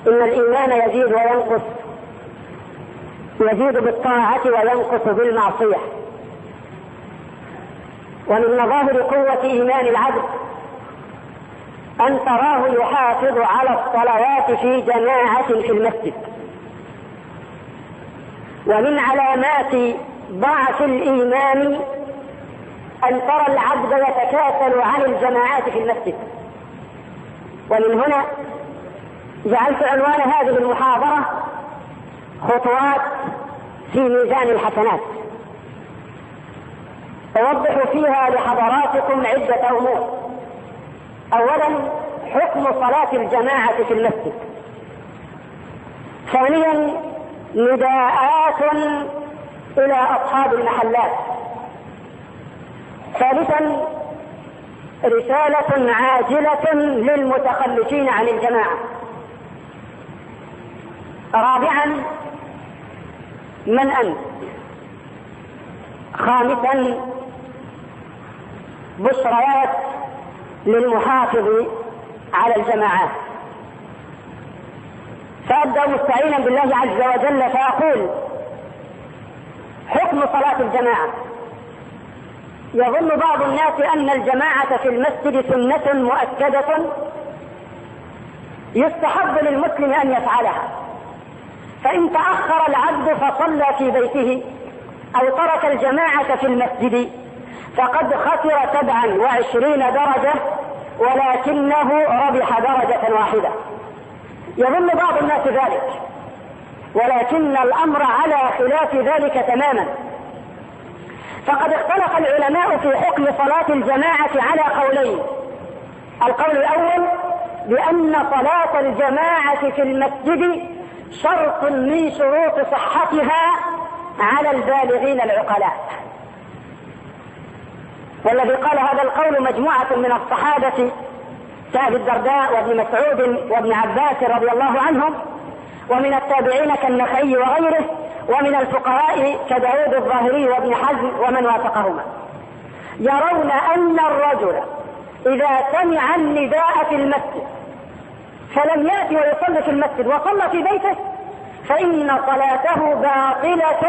إن الإيمان يزيد وينقص، يزيد بالطاعة وينقص بالمعصية. ومن مظاهر قوة إيمان العبد أن تراه يحافظ على الصلوات في جماعة في المسجد. ومن علامات ضعف الإيمان أن ترى العبد يتكاسل عن الجماعات في المسجد. ومن هنا جعلت عنوان هذه المحاضرة خطوات في ميزان الحسنات، أوضح فيها لحضراتكم عدة أمور. أولا حكم صلاة الجماعة في المسجد. ثانيا نداءات إلى أصحاب المحلات. ثالثا رسالة عاجلة للمتخلفين عن الجماعة. رابعا من أنت. خامسا بشريات للمحافظ على الجماعات. فأبدأ مستعينا بالله عز وجل فأقول حكم صلاة الجماعة. يظن بعض الناس أن الجماعة في المسجد سنة مؤكدة يستحب للمسلم أن يفعلها، فإن تأخر العبد فصلى في بيته أو ترك الجماعة في المسجد فقد خسر 27 درجة ولكنه ربح درجة واحدة. يظن بعض الناس ذلك، ولكن الأمر على خلاف ذلك تماما. فقد اختلف العلماء في حكم صلاة الجماعة على قولين. القول الأول بأن صلاة الجماعة في المسجد شرط من شروط صحتها على البالغين العقلاء، والذي قال هذا القول مجموعة من الصحابة كأبي الدرداء وابن مسعود وابن عباس رضي الله عنهم، ومن التابعين كالنخعي وغيره، ومن الفقهاء كداود الظاهري وابن حزم ومن وافقهما، يرون أن الرجل إذا سمع النداء في المسجد فلم يأتي ويصلي في المسجد وصلى في بيته فإن صلاته باطلة،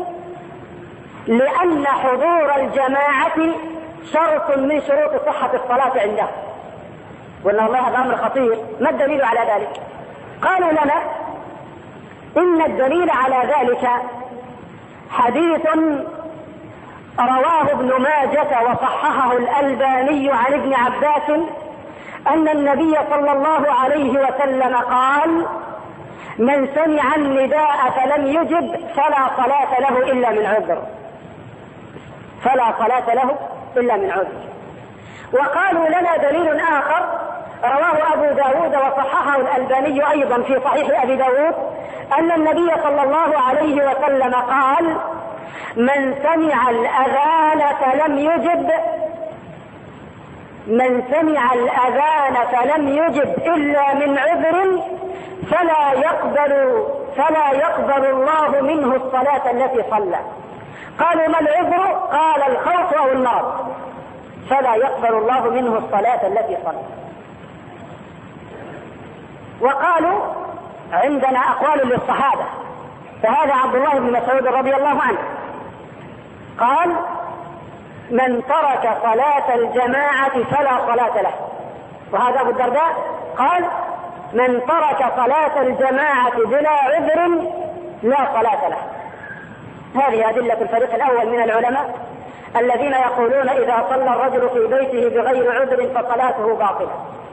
لأن حضور الجماعة شرط من شروط صحة الصلاة عنده. وإن الله هذا أمر خطير. ما الدليل على ذلك؟ قالوا لنا إن الدليل على ذلك حديث رواه ابن ماجة وصححه الألباني عن ابن عباس أن النبي صلى الله عليه وسلم قال: من سمع النداء فلم يجب فلا صلاة له إلا من عذر. فلا صلاة له إلا من عذر. وقالوا لنا دليل آخر رواه أبو داود وصححه الألباني أيضا في صحيح أبي داود أن النبي صلى الله عليه وسلم قال: من سمع الأذان فلم يجب، من سمع الأذان فلم يجب إلا من عذر فلا يقبل الله منه الصلاة التي صلى. قالوا: ما العذر؟ قال: الخوف أو المرض. فلا يقبل الله منه الصلاة التي صلى. وقالوا: عندنا أقوال للصحابة، فهذا عبد الله بن مسعود رضي الله عنه قال: من ترك صلاة الجماعة فلا صلاة له. وهذا أبو الدرداء قال: من ترك صلاة الجماعة بلا عذر لا صلاة له. هذه أدلة الفريق الأول من العلماء الذين يقولون إذا صلى الرجل في بيته بغير عذر فصلاته باطلة.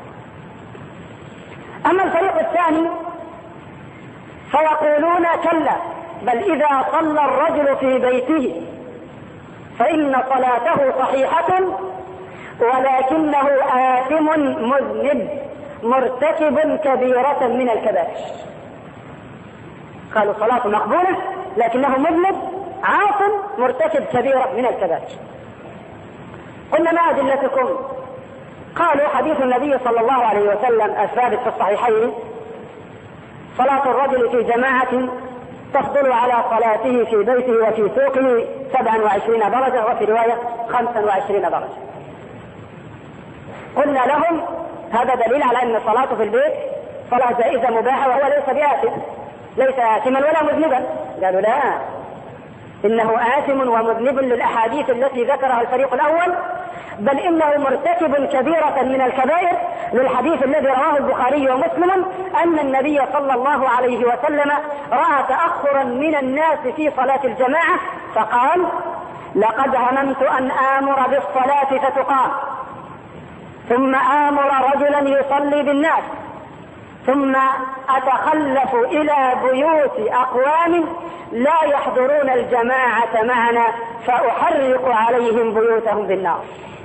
أما الفريق الثاني فيقولون: كلا، بل إذا صلى الرجل في بيته فإن صلاته صحيحة ولكنه آثم مذنب مرتكب كبيرة من الكبائر. قالوا صلاة مقبولة لكنه مذنب عاصم مرتكب كبيرة من الكبائر. قلنا: ما أدلتكم؟ قالوا: حديث النبي صلى الله عليه وسلم الثابت في الصحيحين: صلاة الرجل في جماعة تفضل على صلاته في بيته وفي سوقه 27 درجة، وفي رواية 25 درجة. قلنا لهم: هذا دليل على أن صلاته في البيت صلاة جائزة مباحة وهو ليس آثما ولا مذنبا. قالوا لا، إنه آثم ومذنب للأحاديث التي ذكرها الفريق الأول، بل إنه مرتكب كبيرة من الكبائر للحديث الذي رواه البخاري ومسلم أن النبي صلى الله عليه وسلم رأى تأخرا من الناس في صلاة الجماعة فقال: لقد هممت أن آمر بالصلاة فتقام، ثم آمر رجلا يصلي بالناس، ثم أتخلف إلى بيوت أقوام لا يحضرون الجماعة معنا فأحرق عليهم بيوتهم بالنار.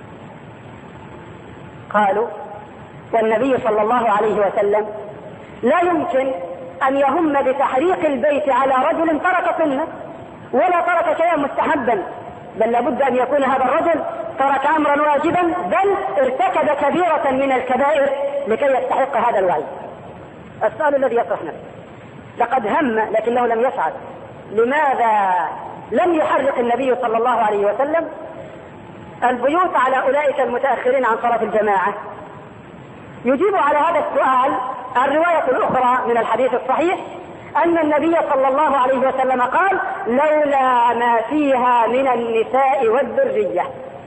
قالوا: والنبي صلى الله عليه وسلم لا يمكن أن يهم بتحريق البيت على رجل ترك سنة ولا ترك شيئا مستحبا، بل لابد أن يكون هذا الرجل ترك أمرا واجبا، بل ارتكب كبيرة من الكبائر لكي يستحق هذا الوعيد. السؤال الذي يطرح نفسه: لقد هم لكنه لم يفعل، لماذا لم يحرق النبي صلى الله عليه وسلم البيوت على أولئك المتأخرين عن صلاة الجماعة؟ يجيب على هذا السؤال الرواية الأخرى من الحديث الصحيح أن النبي صلى الله عليه وسلم قال: لولا ما فيها من النساء والذرية،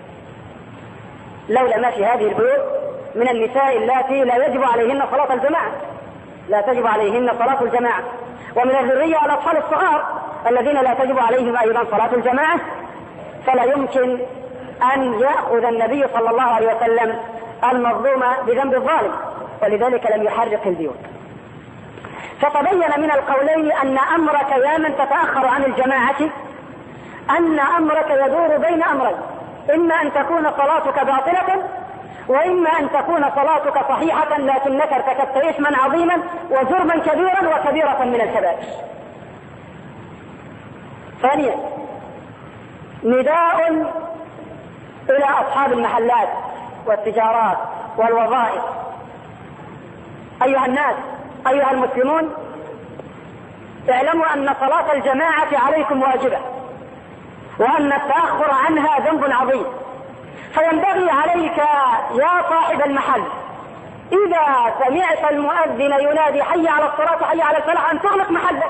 لولا ما في هذه البيوت من النساء اللاتي لا يجب عليهن صلاة الجماعة، لا تجب عليهن صلاة الجماعة، ومن الذرية الأطفال الصغار الذين لا تجب عليهم أيضا صلاة الجماعة، فلا يمكن أن يأخذ النبي صلى الله عليه وسلم المظلوم بذنب الظالم، ولذلك لم يحرق البيوت. فتبين من القولين أن أمرك يا من تتأخر عن الجماعة أن أمرك يدور بين أمرين: إما أن تكون صلاتك باطلة، وإما أن تكون صلاتك صحيحة لكنك ارتكبت إثما عظيما وجرما كبيرا وكبيرة من الكبائر. ثانيا، نداء إلى أصحاب المحلات والتجارات والوظائف: أيها الناس، أيها المسلمون، اعلموا أن صلاة الجماعة عليكم واجبة، وأن التأخر عنها ذنب عظيم، فينبغي عليك يا صاحب المحل إذا سمعت المؤذن ينادي حي على الصلاة حي على الفلاح أن تغلق محلك.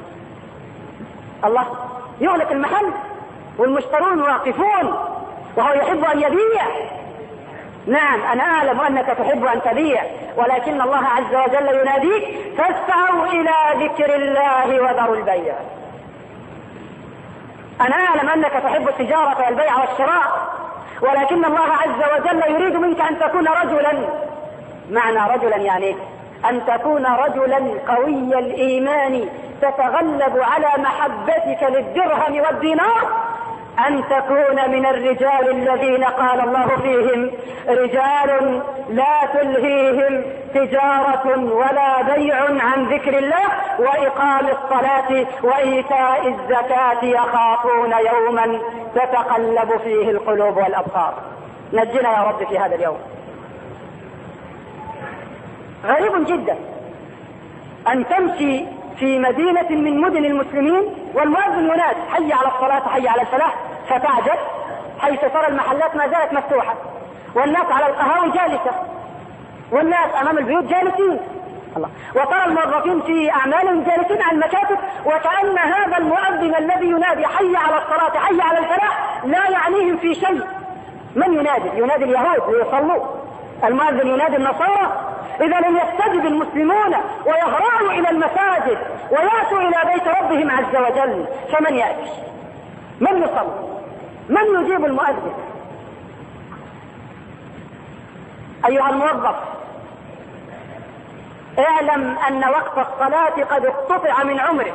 الله يغلق المحل والمشترون واقفون وهو يحب أن يبيع. نعم، أنا أعلم أنك تحب أن تبيع، ولكن الله عز وجل يناديك: فاسعوا إلى ذكر الله وذروا البيع. أنا أعلم أنك تحب التجارة والبيع والشراء، ولكن الله عز وجل يريد منك أن تكون رجلا. معنى رجلا يعني أن تكون رجلا قوي الإيمان تتغلب على محبتك للدرهم والدينار، أن تكون من الرجال الذين قال الله فيهم: رجال لا تلهيهم تجارة ولا بيع عن ذكر الله وإقام الصلاة وإيتاء الزكاة يخافون يوما تتقلب فيه القلوب والأبصار. نجنا يا رب في هذا اليوم. غريب جدا أن تمشي في مدينة من مدن المسلمين والمؤذن ينادي حي على الصلاة حي على الفلاح، فتعجب حيث ترى المحلات ما زالت مفتوحة، والناس على القهاوي جالسة، والناس أمام البيوت جالسين، الله، وترى الموظفين في أعمالهم جالسين على المكاتب، وكأن هذا المؤذن الذي ينادي حي على الصلاة حي على الفلاح لا يعنيهم في شيء. من ينادي؟ ينادي اليهود ليصلوا، المؤذن ينادي النصارى. إذا لم يستجب المسلمون ويهرعوا إلى المساجد ويأتوا إلى بيت ربهم عز وجل، فمن يأتي؟ من يصلي؟ من يجيب المؤذن؟ أيها الموظف، اعلم أن وقت الصلاة قد اقتطع من عمرك،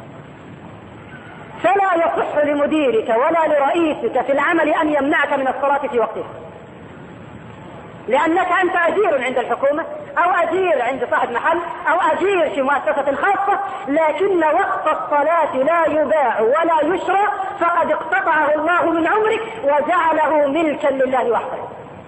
فلا يصح لمديرك ولا لرئيسك في العمل أن يمنعك من الصلاة في وقتها، لأنك أنت أجير عند الحكومة أو أجير عند صاحب محل أو أجير في مؤسسة خاصة، لكن وقت الصلاة لا يباع ولا يشرى، فقد اقتطعه الله من عمرك وجعله ملكا لله وحده.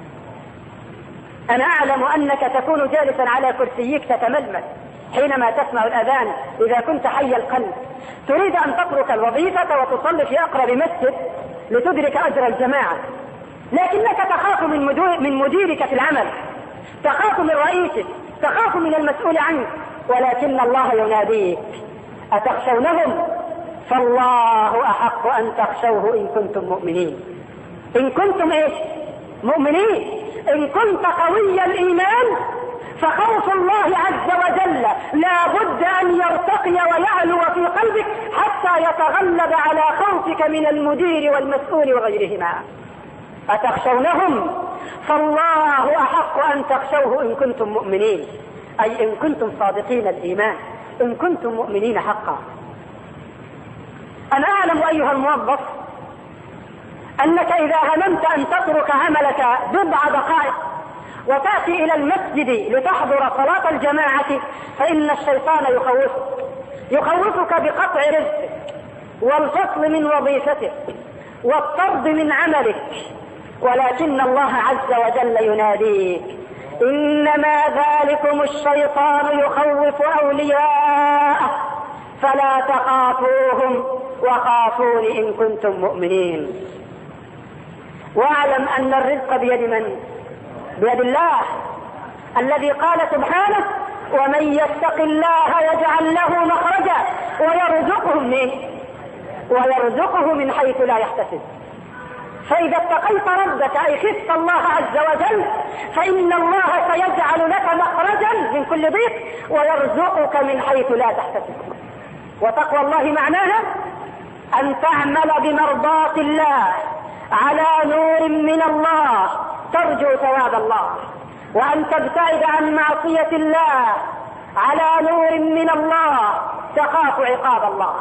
أنا أعلم أنك تكون جالسا على كرسيك تتململ حينما تسمع الأذان إذا كنت حي القلب، تريد أن تترك الوظيفة وتصلي في أقرب مسجد لتدرك أجر الجماعة، لكنك تخاف من مديرك في العمل، تخاف من رئيسك، تخاف من المسؤول عنك، ولكن الله يناديك: أتخشونهم؟ فالله أحق أن تخشوه إن كنتم مؤمنين. إن كنتم إيش؟ مؤمنين. إن كنت قوي الإيمان فخوف الله عز وجل لا بد أن يرتقي ويعلو في قلبك حتى يتغلب على خوفك من المدير والمسؤول وغيرهما. أتخشونهم؟ فالله أحق أن تخشوه إن كنتم مؤمنين، أي إن كنتم صادقين الإيمان، إن كنتم مؤمنين حقا. أنا أعلم أيها الموظف أنك إذا هممت أن تترك عملك بضع دقائق وتأتي إلى المسجد لتحضر صلاة الجماعة فإن الشيطان يخوفك بقطع رزقك والفصل من وظيفتك والطرد من عملك، ولكن الله عز وجل يناديك: إنما ذلكم الشيطان يخوف أولياءه فلا تخافوهم وخافون إن كنتم مؤمنين. واعلم أن الرزق بيد من؟ بيد الله، الذي قال سبحانه: ومن يتق الله يجعل له مخرجا ويرزقه من حيث لا يحتسب. فإذا اتقيت ربك أي خفت الله عز وجل فإن الله سيجعل لك مخرجا من كل ضيق ويرزقك من حيث لا تحتسب. وتقوى الله معناها أن تعمل بمرضاة الله على نور من الله ترجو ثواب الله، وأن تبتعد عن معصية الله على نور من الله تخاف عقاب الله.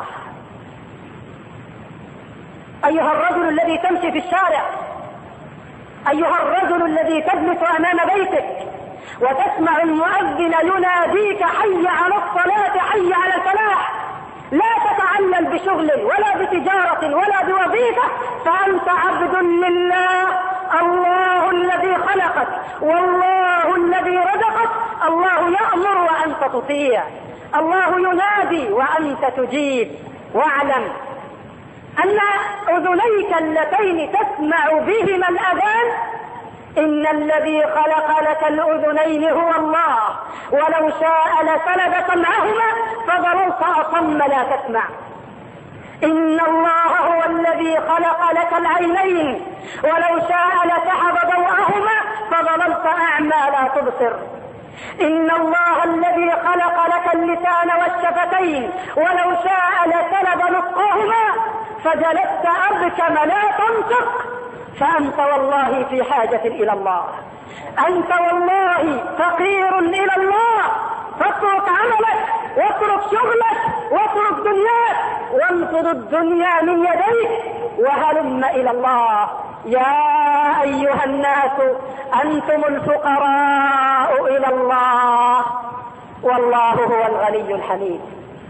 أيها الرجل الذي تمشي في الشارع، أيها الرجل الذي تجلس أمام بيتك وتسمع المؤذن يناديك: حي على الصلاة، حي على الفلاح، لا تتعلل بشغل ولا بتجارة ولا بوظيفة، فأنت عبد لله. الله الذي خلقك والله الذي رزقك، الله يأمر وأنت تطيع، الله ينادي وأنت تجيب. واعلم أن أذنيك اللتين تسمع بهما الأذان إن الذي خلق لك الأذنين هو الله، ولو شاء لسلب سمعهما فظللت أصم لا تسمع. إن الله هو الذي خلق لك العينين ولو شاء لسحب ضوءهما فظللت أعمى لا تبصر. إن الله الذي خلق لك اللسان والشفتين ولو شاء لسلب نطقهما فجلست أبكم لا تنطق. فأنت والله في حاجة إلى الله، أنت والله فقير إلى الله. فاترك عملك واترك شغلك واترك دنياك وانفض الدنيا من يديك وهلم إلى الله. يا أيها الناس أنتم الفقراء إلى الله والله هو الغني الحميد.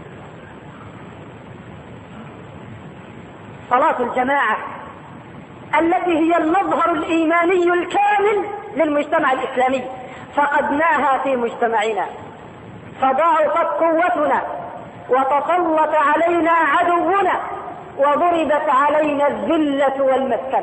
صلاة الجماعة التي هي المظهر الإيماني الكامل للمجتمع الإسلامي فقدناها في مجتمعنا، فضاعفت قوتنا وتسلط علينا عدونا وضربت علينا الذلة والمسكنة،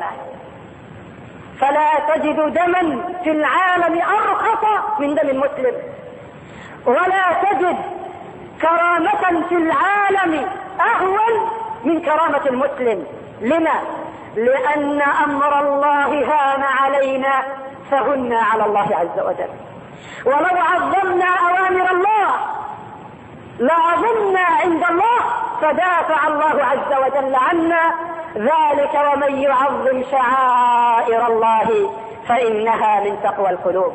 فلا تجد دما في العالم أرخص من دم المسلم، ولا تجد كرامة في العالم أهون من كرامة المسلم. لما؟ لأن أمر الله هان علينا فهنا على الله عز وجل. ولو عظمنا أوامر الله لعظمنا عند الله فدافع الله عز وجل عنا. ذلك ومن يعظم شعائر الله فإنها من تقوى القلوب.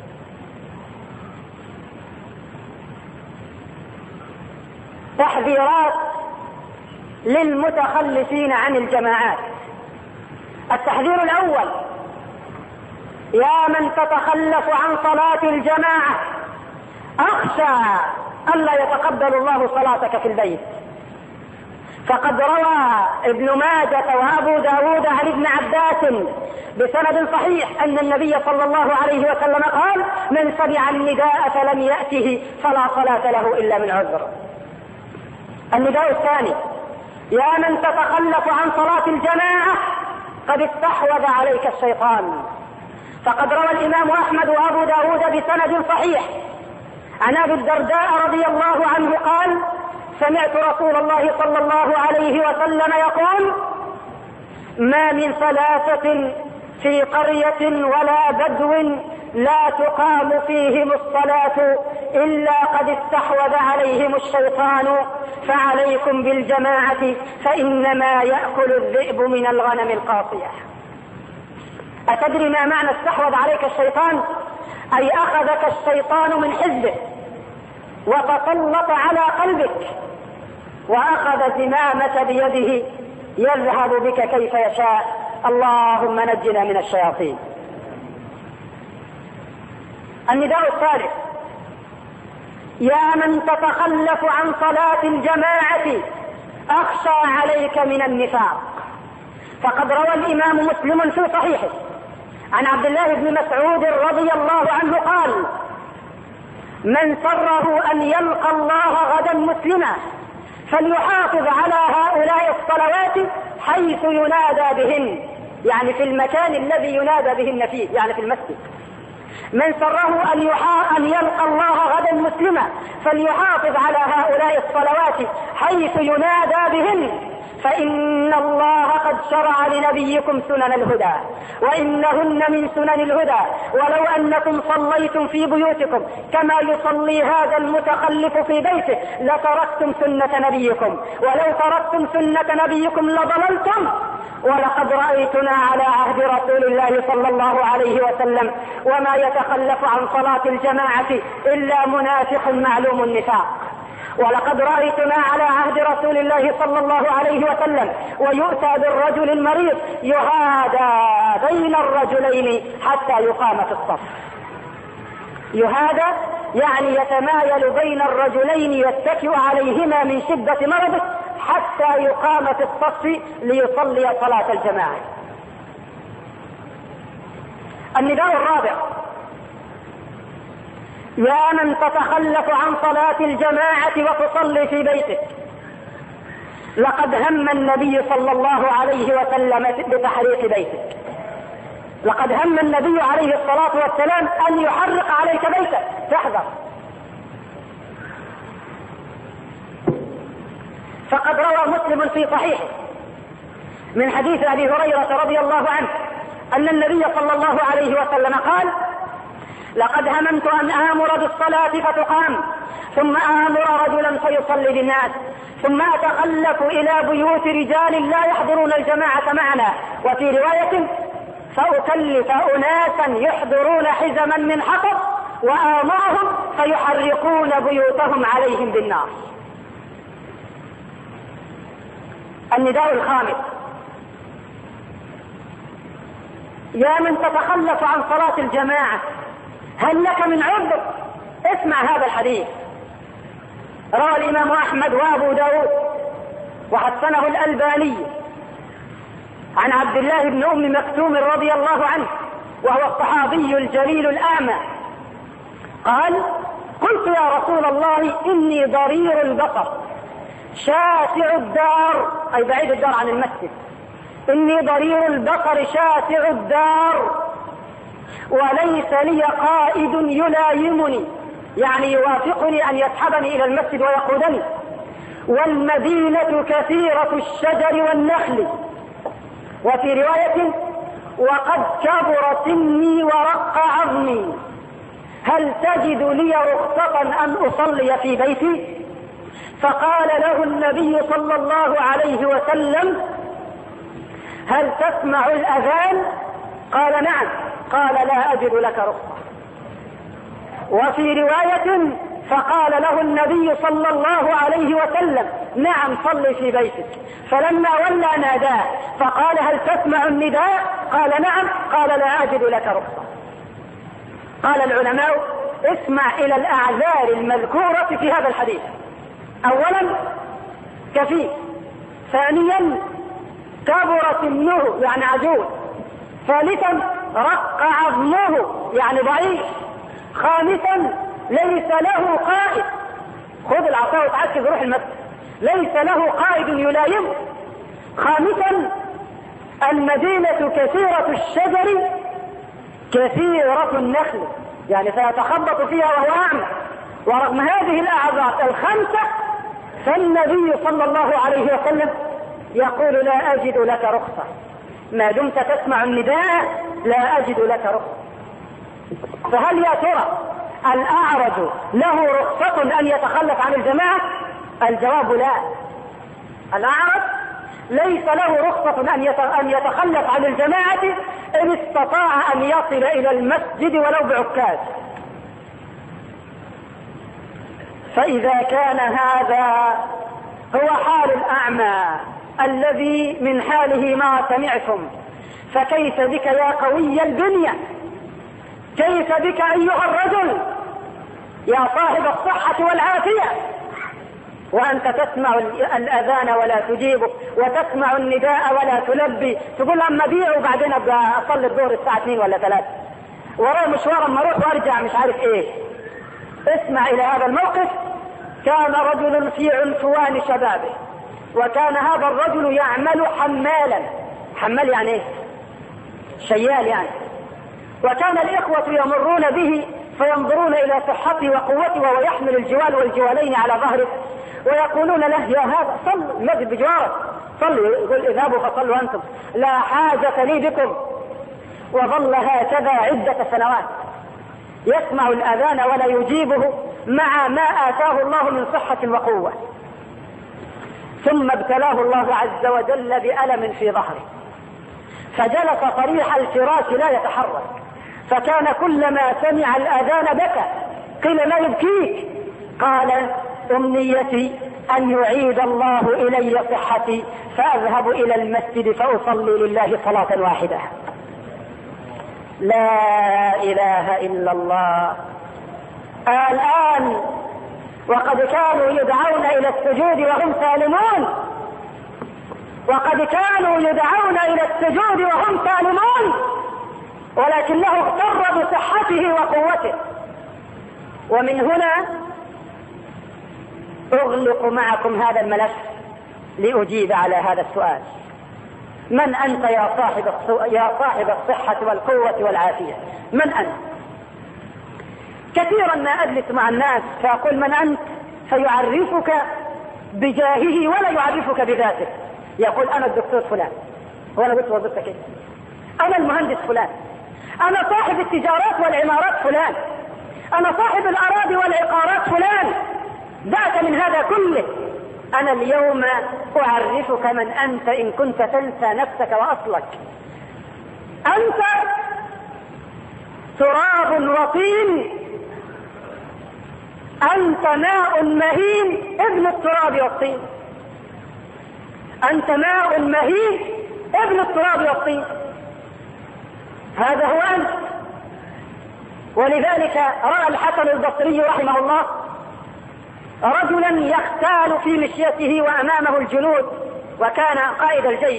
تحذيرات للمتخلفين عن الجماعات. التحذير الأول: يا من تتخلف عن صلاة الجماعة أخشى ألا يتقبل الله صلاتك في البيت. فقد روى ابن ماجة وأبو داود عن ابن عباس بسند صحيح أن النبي صلى الله عليه وسلم قال: من سمع النداء فلم يأته فلا صلاة له إلا من عذر. النداء الثاني: يا من تتخلف عن صلاة الجماعة قد استحوذ عليك الشيطان. فقد روى الإمام أحمد وأبو داود بسند صحيح عن أبي الدرداء رضي الله عنه قال: سمعت رسول الله صلى الله عليه وسلم يقول: ما من ثلاثة في قرية ولا بدو لا تقام فيهم الصلاة إلا قد استحوذ عليهم الشيطان، فعليكم بالجماعة فإنما يأكل الذئب من الغنم القاصية. أتدري ما معنى استحوذ عليك الشيطان؟ أي أخذك الشيطان من حزبه وتسلط على قلبك وأخذ زمامك بيده يذهب بك كيف يشاء. اللهم نجنا من الشياطين. النداء الثالث: يا من تتخلف عن صلاة الجماعة أخشى عليك من النفاق. فقد روى الإمام مسلم في صحيحه عن عبد الله بن مسعود رضي الله عنه قال: من سره أن يلقى الله غدا مسلما فليحافظ على هؤلاء الصلوات حيث ينادى بهن، يعني في المكان الذي ينادى بهن فيه، يعني في المسجد. من سره أن يلقى الله غدا مسلما فليحافظ على هؤلاء الصلوات حيث ينادى بهن، فإن الله قد شرع لنبيكم سنن الهدى وإنهن من سنن الهدى، ولو أنكم صليتم في بيوتكم كما يصلي هذا المتخلف في بيته لتركتم سنة نبيكم، ولو تركتم سنة نبيكم لضللتم. ولقد رأيتنا على عهد رسول الله صلى الله عليه وسلم وما يتخلف عن صلاة الجماعة إلا منافق معلوم النفاق. ولقد رأيتنا على عهد رسول الله صلى الله عليه وسلم ويؤتى بالرجل المريض يهادى بين الرجلين حتى يقام في الصف. يهادى يعني يتمايل بين الرجلين يتكئ عليهما من شدة مرضه حتى يقام في الصف ليصلي صلاة الجماعة. النداء الرابع: يا من تتخلف عن صلاة الجماعة وتصلي في بيتك، لقد هم النبي صلى الله عليه وسلم بتحريق بيتك. لقد هم النبي عليه الصلاة والسلام أن يحرق عليك بيتك، تحذر. فقد روى مسلم في صحيحه من حديث أبي هريرة رضي الله عنه أن النبي صلى الله عليه وسلم قال: لقد هممت أن آمر بالصلاة فتقام، ثم آمر رجلا فيصلي بالناس، ثم أتخلف إلى بيوت رجال لا يحضرون الجماعة معنا، وفي رواية: فأكلف أناسا يحضرون حزما من حطب وآمرهم فيحرقون بيوتهم عليهم بالنار. النداء الخامس: يا من تتخلف عن صلاة الجماعة هل لك من عذر؟ اسمع هذا الحديث. روى الإمام أحمد وأبو داود وحسنه الألباني عن عبد الله بن أم مكتوم رضي الله عنه وهو الصحابي الجليل الأعمى قال: قلت يا رسول الله إني ضرير البصر شاسع الدار، أي بعيد الدار عن المسجد، إني ضرير البصر شاسع الدار وليس لي قائد يلايمني، يعني يوافقني أن يسحبني إلى المسجد ويقودني، والمدينة كثيرة الشجر والنخل. وفي رواية: وقد كبر سني ورق عظمي، هل تجد لي رخصة أن أصلي في بيتي؟ فقال له النبي صلى الله عليه وسلم: هل تسمع الأذان؟ قال: نعم. قال: لا أجد لك رخصة. وفي رواية: فقال له النبي صلى الله عليه وسلم: نعم صلي في بيتك. فلما ولى ناداه فقال: هل تسمع النداء؟ قال: نعم. قال: لا أجد لك رخصة. قال العلماء: اسمع إلى الأعذار المذكورة في هذا الحديث. أولا كفيف، ثانيا كبر سنه يعني عجوز، ثالثا رق عظمه يعني ضعيف، خامسا ليس له قائد، خذ العصا وتعكز روح المسجد، ليس له قائد يلايمه، خامسا المدينة كثيرة الشجر كثيرة النخل، يعني سيتخبط فيها وهو أعمى، ورغم هذه الأعذار الخمسة فالنبي صلى الله عليه وسلم يقول لا أجد لك رخصة، ما دمت تسمع النداء لا أجد لك رخصة. فهل يا ترى الأعرج له رخصة أن يتخلف عن الجماعة؟ الجواب لا. الأعرج ليس له رخصة أن يتخلف عن الجماعة إن استطاع أن يصل إلى المسجد ولو بعكاز. فإذا كان هذا هو حال الأعمى الذي من حاله ما سمعتم، فكيف بك يا قوي البنية؟ كيف بك أيها الرجل يا صاحب الصحة والعافية وأنت تسمع الأذان ولا تجيبه، وتسمع النداء ولا تلبي، تقول أما بيع وبعدين أبقى أصلي الظهر الساعة 2 ولا 3، وراي مشوار أما أروح وأرجع مش عارف إيه. اسمع إلى هذا الموقف. كان رجل في عنفوان شبابه، وكان هذا الرجل يعمل حمالا. حمال يعني إيه؟ شيال يعني. وكان الإخوة يمرون به فينظرون إلى صحته وقوته وهو يحمل الجوال والجوالين على ظهره، ويقولون له يا هذا صل المسجد بجوارك، صلوا. يقول اذهبوا فصلوا أنتم، لا حاجة لي بكم. وظل هكذا عدة سنوات يسمع الأذان ولا يجيبه مع ما آتاه الله من صحة وقوة. ثم ابتلاه الله عز وجل بألم في ظهره، فجلس طريح الفراش لا يتحرك، فكان كلما سمع الأذان بكى. قيل ما يبكيك؟ قال أمنيتي أن يعيد الله إلي صحتي فأذهب إلى المسجد فأصلي لله صلاة واحدة. لا إله إلا الله. الآن وقد كانوا يدعون إلى السجود وهم سالمون، وقد كانوا يدعون إلى السجود وهم سالمون، ولكنه اغتر بصحته وقوته. ومن هنا أغلق معكم هذا الملف لأجيب على هذا السؤال: من أنت يا صاحب الصحة والقوة والعافية؟ من أنت؟ كثيرا ما أجلس مع الناس فأقول من أنت؟ فيعرفك بجاهه ولا يعرفك بذاته. يقول أنا الدكتور فلان، وأنا قلت وظيفتك إيه؟ أنا المهندس فلان، أنا صاحب التجارات والعمارات فلان، أنا صاحب الأراضي والعقارات فلان. دعك من هذا كله. أنا اليوم أعرفك من أنت إن كنت تنسى نفسك وأصلك. أنت تراب وطين، أنت ماء مهين ابن التراب والطين، أنت ماء مهين ابن التراب والطين. هذا هو أنت. ولذلك رأى الحسن البصري رحمه الله رجلا يختال في مشيته وأمامه الجنود، وكان قائد الجيش،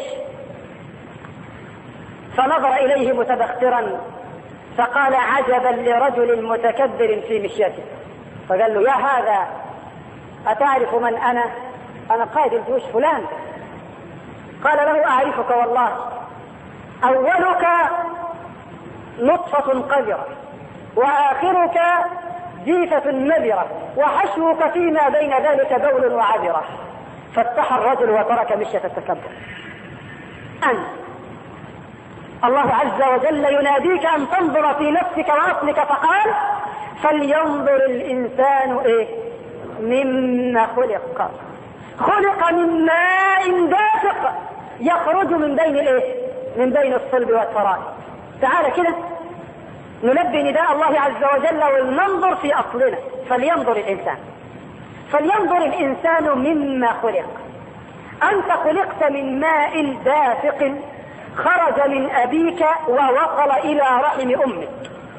فنظر إليه متبخترا فقال عجبا لرجل متكبر في مشيته. فقال له يا هذا أتعرف من أنا؟ أنا قائد الجيش فلان. قال له أعرفك والله، أولك نطفة قذرة وآخرك جيفة نذرة وحشوك فيما بين ذلك بول وعذرة. فاستحى الرجل وترك مشية التكبر. أنت الله عز وجل يناديك أن تنظر في نفسك وأصلك، فقال فلينظر الإنسان إيه مما خلق. خلق من ماء دافق يخرج من بين الإيه؟ من بين الصلب والترائب. تعال كده نلبي نداء الله عز وجل وننظر في أصلنا. فلينظر الإنسان، فلينظر الإنسان مما خلق. أنت خلقت من ماء دافق خرج من أبيك ووصل إلى رحم أمك.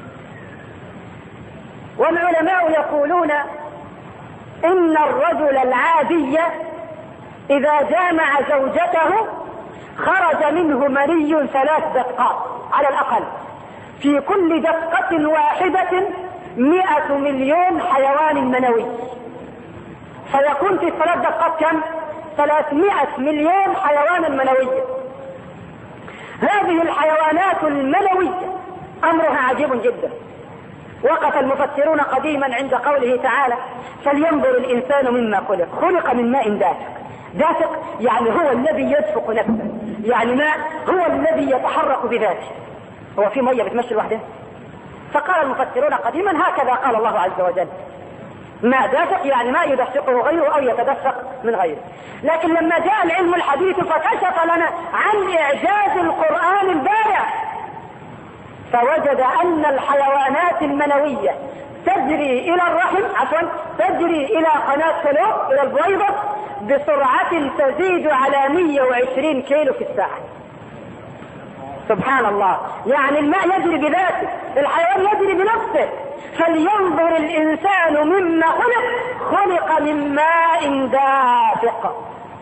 والعلماء يقولون إن الرجل العادي إذا جامع زوجته خرج منه مني 3 دقات على الأقل، في كل دقة واحدة 100 مليون حيوان منوي، فيكون في 3 دقات كم؟ 300 مليون حيوان منوي. هذه الحيوانات المنوية أمرها عجيب جدا. وقف المفسرون قديما عند قوله تعالى فلينظر الإنسان مما خلق من ماء دافق. دافق يعني هو الذي يدفق نفسه، يعني ماء هو الذي يتحرك بذاته. هو في مية بتمشي لوحدها؟ فقال المفسرون قديما هكذا قال الله عز وجل، ماء دافق يعني ماء يدفقه غيره أو يتدفق من غيره. لكن لما جاء العلم الحديث فكشف لنا عن إعجاز القرآن البارع، فوجد أن الحيوانات المنوية تجري إلى الرحم تجري إلى قناة فلو إلى البويضة بسرعة تزيد على 120 كيلو في الساعة. سبحان الله، يعني الماء يجري بذاته، الحيوان يجري بنفسه. فلينظر الإنسان مما خلق من ماء دافق.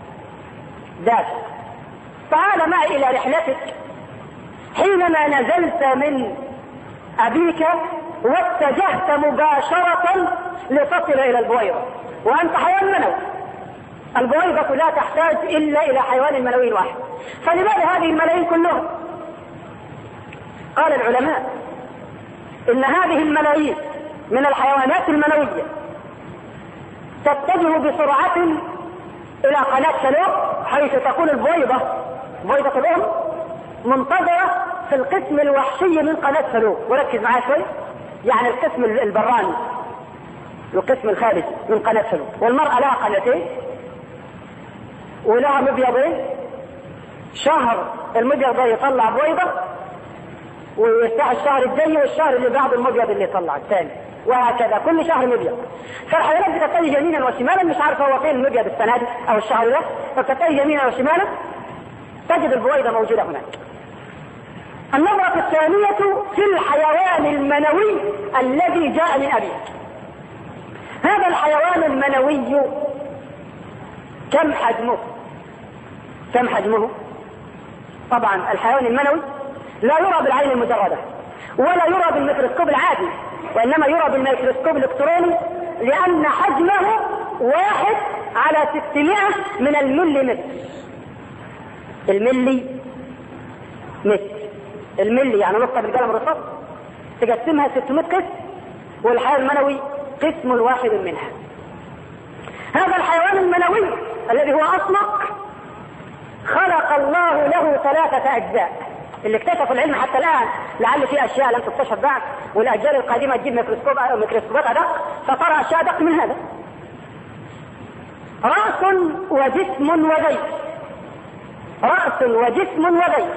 تعال معي إلى رحلتك حينما نزلت من أبيك واتجهت مباشرة لتصل إلى البويضة، وأنت حيوان منوي. البويضة لا تحتاج إلا إلى حيوان منوي واحد، فلماذا هذه الملايين كلهم؟ قال العلماء إن هذه الملايين من الحيوانات المنوية تتجه بسرعة إلى قناة فلو، حيث تكون البويضة الأم منتظرة في القسم الوحشي من قناة فلو. وركز معايا شوي، يعني القسم البراني والقسم الخارجي من قناة فلو. والمرأة لها قناتين ولها مبيضين، شهر المبيض ده يطلع بويضة ويفتح الشهر الجاي والشهر اللي بعد المبيض اللي يطلع الثاني، وهكذا كل شهر مبيض. فالحيوانات بتتجه يمينا وشمالا، مش عارفه هو فين المبيض السنه دي او الشهر ده، فبتتجه يمينا وشمالا تجد البويضة موجودة هناك. النظرة الثانية في الحيوان المنوي الذي جاء من أبيك. هذا الحيوان المنوي كم حجمه؟ طبعا الحيوان المنوي لا يرى بالعين المجردة ولا يرى بالميكروسكوب العادي، وإنما يرى بالميكروسكوب الإلكتروني، لأن حجمه 1/600 من المليمتر. الملي يعني نقطة بالقلم الرصاص تقسمها 600 قسم، والحيوان المنوي قسم واحد منها. هذا الحيوان المنوي الذي هو أصمق خلق الله له 3 أجزاء. اللي اكتشف العلم حتى الآن، لعل في أشياء لم تكتشف بعد، والأجيال القادمة تجيب ميكروسكوبات أدق فترى أشياء أدق من هذا. رأس وجسم وذيل.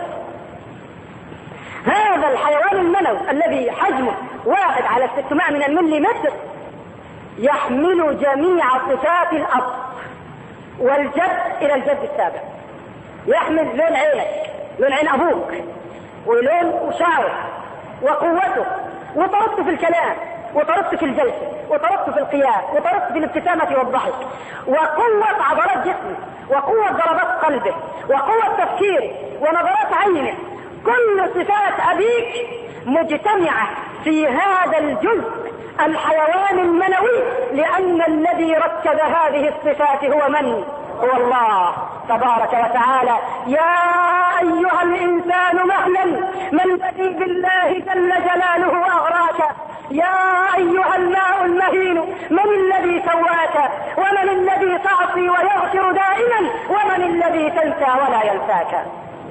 هذا الحيوان المنوي الذي حجمه 1/600 من المليمتر يحمل جميع صفات الأب والجد إلى الجد السابع. يحمل لون عينك، لون عين أبوك، ولون شعره، وقوته، وطريقته في الكلام، وطريقته في الجلسة، وطريقته في القيام، وطريقته في الابتسامة والضحك، وقوة عضلات جسمه، وقوة ضربات قلبه، وقوة تفكيره، ونظرات عينه. كل صفات أبيك مجتمعة في هذا الجزء الحيوان المنوي، لأن الذي ركب هذه الصفات هو من؟ هو الله تبارك وتعالى. يا أيها الإنسان مهلا، ما الذي بالله جل جلاله أغراك؟ يا أيها الماء المهين، من الذي سواك؟ ومن الذي تعصي ويغفر دائما؟ ومن الذي تنسى ولا ينساك؟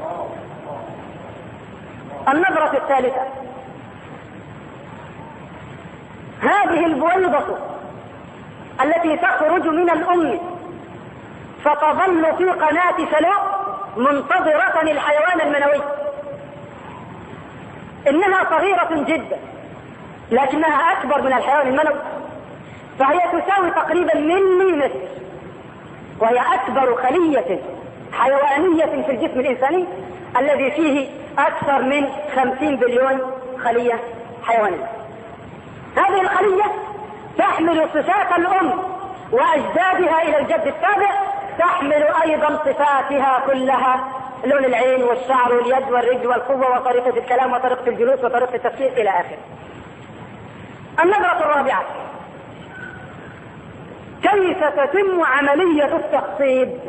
النظرة الثالثة، هذه البويضة التي تخرج من الأم فتظل في قناة فلو منتظرة الحيوان المنوي. إنها صغيرة جدا لكنها أكبر من الحيوان المنوي، فهي تساوي تقريبا مليمتر، وهي أكبر خلية حيوانية في الجسم الإنساني الذي فيه أكثر من 50 بليون خلية حيوانية. هذه الخلية تحمل صفات الأم وأجدادها إلى الجد السابع، تحمل أيضا صفاتها كلها، لون العين والشعر واليد والرجل والقوة وطريقة الكلام وطريقة الجلوس وطريقة التفكير إلى آخره. النظرة الرابعة، كيف تتم عملية التخصيب؟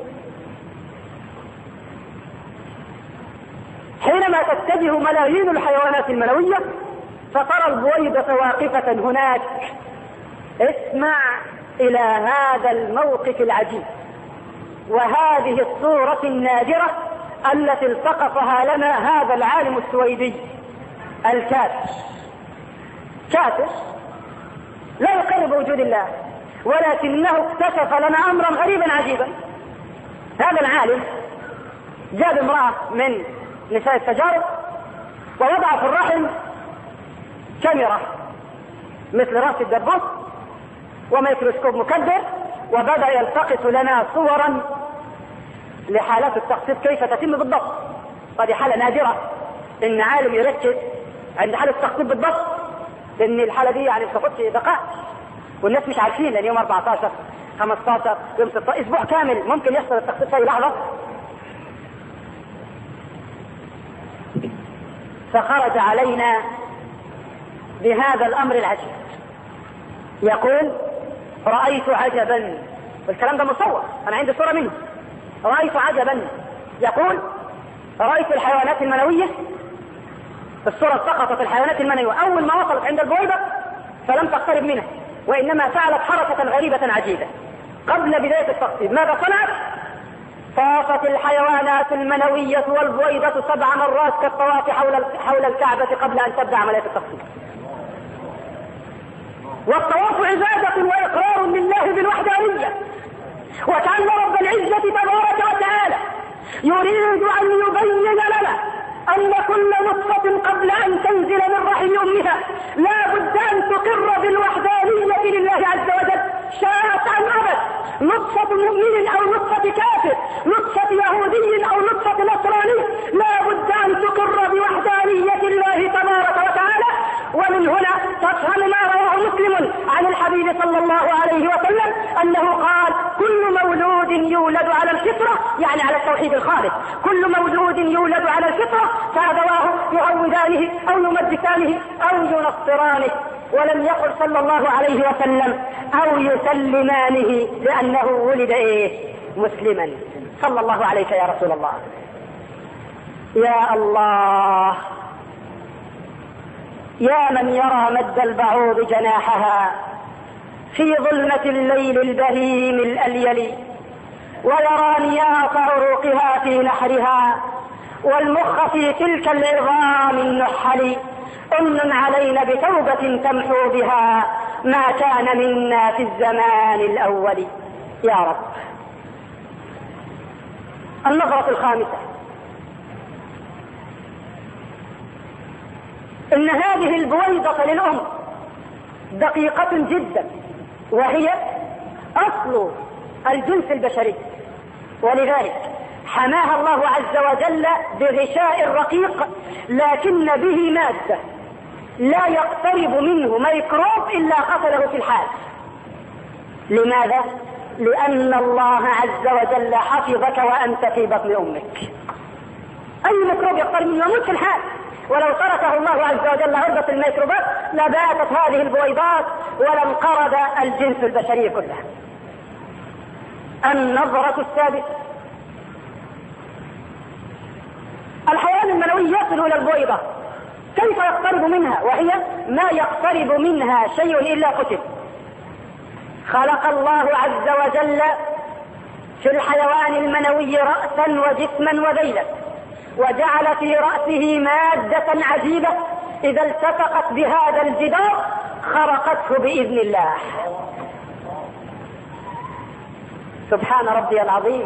حينما تتجه ملايين الحيوانات المنوية فترى البويضة واقفة هناك. اسمع إلى هذا الموقف العجيب وهذه الصورة النادرة التي التقطها لنا هذا العالم السويدي الكافر. كافر لا يقر بوجود الله، ولكنه اكتشف لنا أمرا غريبا عجيبا. هذا العالم جاب امرأة من نساء التجارب ووضع في الرحم كاميرا مثل رأس الدبوس وميكروسكوب مكبر، وبدأ يلتقط لنا صورا لحالات التخطيط كيف تتم بالضبط. هذه حالة نادرة ان عالم يركز عند حالة التخطيط بالضبط، لان الحالة دي يعني بتاخدش دقائق والناس مش عارفين، لان يوم 14 15 يوم 16 اسبوع كامل ممكن يحصل التخطيط في اي لحظة. فخرج علينا بهذا الامر العجيب، يقول رأيت عجبا، والكلام ده مصور انا عندي صورة منه. رأيت عجبا، يقول رأيت الحيوانات المنوية، الصورة سقطت الحيوانات المنوية أول ما وصلت عند البويضة فلم تقترب منها، وإنما فعلت حركة غريبة عجيبة قبل بداية التقطيب. ماذا صنعت؟ طافت الحيوانات المنوية والبويضة 7 مرات كالطواف حول الكعبة قبل أن تبدأ عملية التقطيب. والطواف عبادة وإقرار لله بالوحدانية، وكأن رب العزة تبارك وتعالى يريد أن يبين لنا أن كل نطفة قبل أن تنزل من رحم أمها لا بد أن تقر بالوحدانية لله عز وجل شاءت أم أبت. نطفة مؤمن أو نطفة كافر، نطفة يهودي أو نطفة نصراني، لا بد أن تقر بوحدانية الله تبارك وتعالى. ومن هنا تفهم ما رواه مسلم عن الحبيب صلى الله عليه وسلم أنه قال كل مولود يولد على الفطرة، يعني على التوحيد الخالص، كل مولود يولد على الفطرة فأبواه يعودانه أو يمجسانه أو ينصرانه. ولم يقل صلى الله عليه وسلم أو يسلمانه، لأنه ولد مسلما. صلى الله عليك يا رسول الله. يا الله، يا من يرى مد البعوض جناحها في ظلمة الليل البهيم الأليل، ويرى نياط عروقها في نحرها والمخ في تلك العظام النحل. أمن علينا بتوبة تمحو بها ما كان منا في الزمان الأول يا رب. النظرة الخامسة، إن هذه البويضة للأم دقيقة جدا، وهي أصل الجنس البشري، ولذلك حماها الله عز وجل بغشاء رقيق لكن به مادة لا يقترب منه ميكروب إلا قتله في الحال. لماذا؟ لأن الله عز وجل حفظك وأنت في بطن أمك. أي ميكروب يقترب منه يموت في الحال، ولو تركه الله عز وجل عرضة الميكروبات لباتت هذه البويضات ولانقرض الجنس البشري كله. النظرة السادسة، الحيوان المنوي يصل إلى البويضة، كيف يقترب منها وهي ما يقترب منها شيء إلا قتل؟ خلق الله عز وجل في الحيوان المنوي رأسا وجسما وذيلا، وجعل في رأسه مادة عجيبة إذا التصقت بهذا الجدار خرقته بإذن الله. سبحان ربي العظيم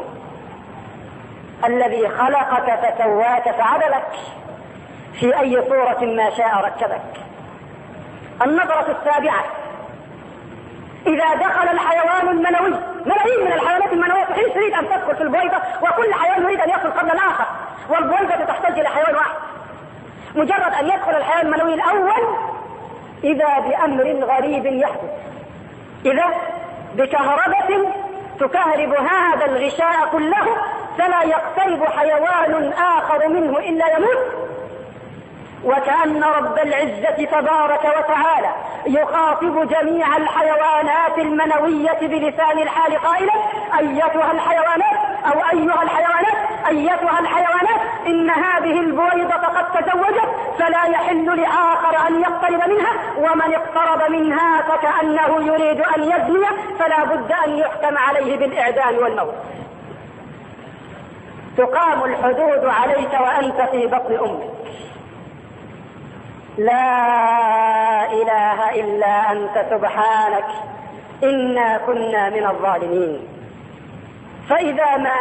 الذي خلقك فسواك فعدلك، في أي صورة ما شاء ركبك. النظرة السابعة، إذا دخل الحيوان المنوي، ملايين من الحيوانات المنوية تحين تريد أن تدخل في البويضة، وكل حيوان يريد أن يدخل قبل الآخر، والبويضة تحتاج إلى حيوان واحد. مجرد أن يدخل الحيوان المنوي الأول إذا بأمر غريب يحدث، إذا بكهربة تكهرب هذا الغشاء كله فلا يقترب حيوان آخر منه إلا يموت. وكأن رب العزة تبارك وتعالى يخاطب جميع الحيوانات المنوية بلسان الحال قائلا أيتها الحيوانات أو أيها الحيوانات أيتها الحيوانات إن هذه البويضة قد تزوجت فلا يحل لآخر أن يقترب منها، ومن اقترب منها فكأنه يريد أن يزني، فلا بد أن يحكم عليه بالإعدام والموت. تقام الحدود عليك وأنت في بطن أمك. لا إله إلا أنت سبحانك إنا كنا من الظالمين. فإذا ما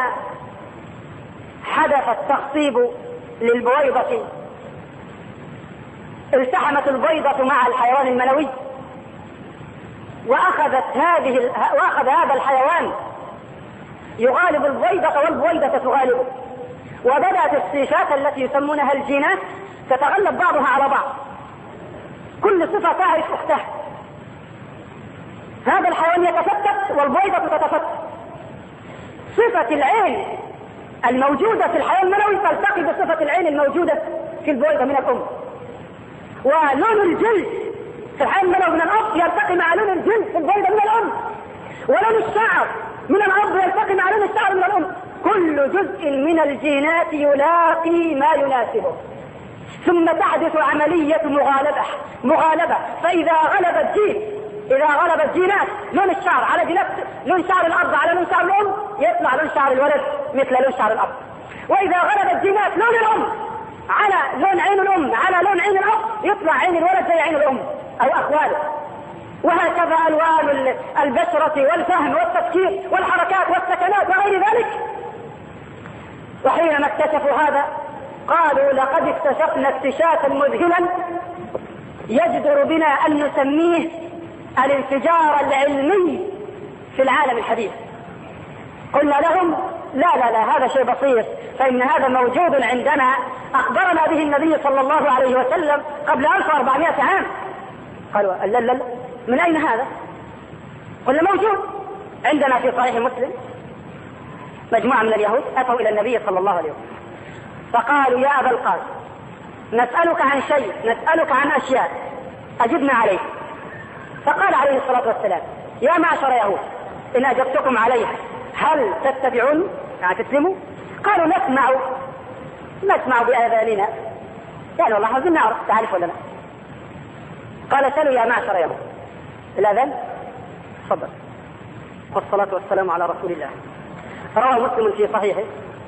حدث التخصيب للبويضة التحمت البيضة مع الحيوان المنوي، وأخذ هذا الحيوان يغالب البويضة والبويضة تغالبه، وبدأت الصفات التي يسمونها الجينات تتغلب بعضها على بعض، كل صفة تعرف أختها. هذا الحيوان يتفتت والبويضة تتفتت. صفة العين الموجودة في الحيوان المنوي تلتقي بصفة العين الموجودة في البويضة من الأم، ولون الجلد في الحيوان المنوي من الأب يلتقي مع لون الجلد في البويضة من الأم، ولون الشعر من الأب يلتقي مع لون الشعر من الأم. كل جزء من الجينات يلاقي ما يناسبه، ثم تحدث عملية مغالبة. فإذا غلب الجينات لون الشعر على جينات لون شعر الأب على لون شعر الأم يطلع لون شعر الولد مثل لون شعر الأب. وإذا غلب الجينات لون الأم على لون عين الأم على لون عين الأب يطلع عين الولد زي عين الأم أو أخواله. وهكذا ألوان البشرة والفهم والتفكير والحركات والسكنات وغير ذلك. وحينما اكتشفوا هذا قالوا لقد اكتشفنا اكتشافا مذهلا يجدر بنا أن نسميه الانفجار العلمي في العالم الحديث. قلنا لهم لا هذا شيء بسيط، فإن هذا موجود عندنا، أخبرنا به النبي صلى الله عليه وسلم قبل 1400 عام. قالوا لا من أين هذا؟ قلنا موجود عندنا في صحيح مسلم. مجموعة من اليهود أتوا إلى النبي صلى الله عليه وسلم فقالوا يا أبا القاسم نسألك عن شيء، نسألك عن أشياء أجبنا عليه. فقال عليه الصلاة والسلام يا معشر يهود إن أجبتكم عليها هل تتبعون يعني تسلموا؟ قالوا نسمع بآذاننا، يعني والله عاوزين نعرف تعرف ولا لا. قال سلوا يا معشر يهود الأذان تفضل. والصلاة والسلام على رسول الله. روى مسلم في صحيحه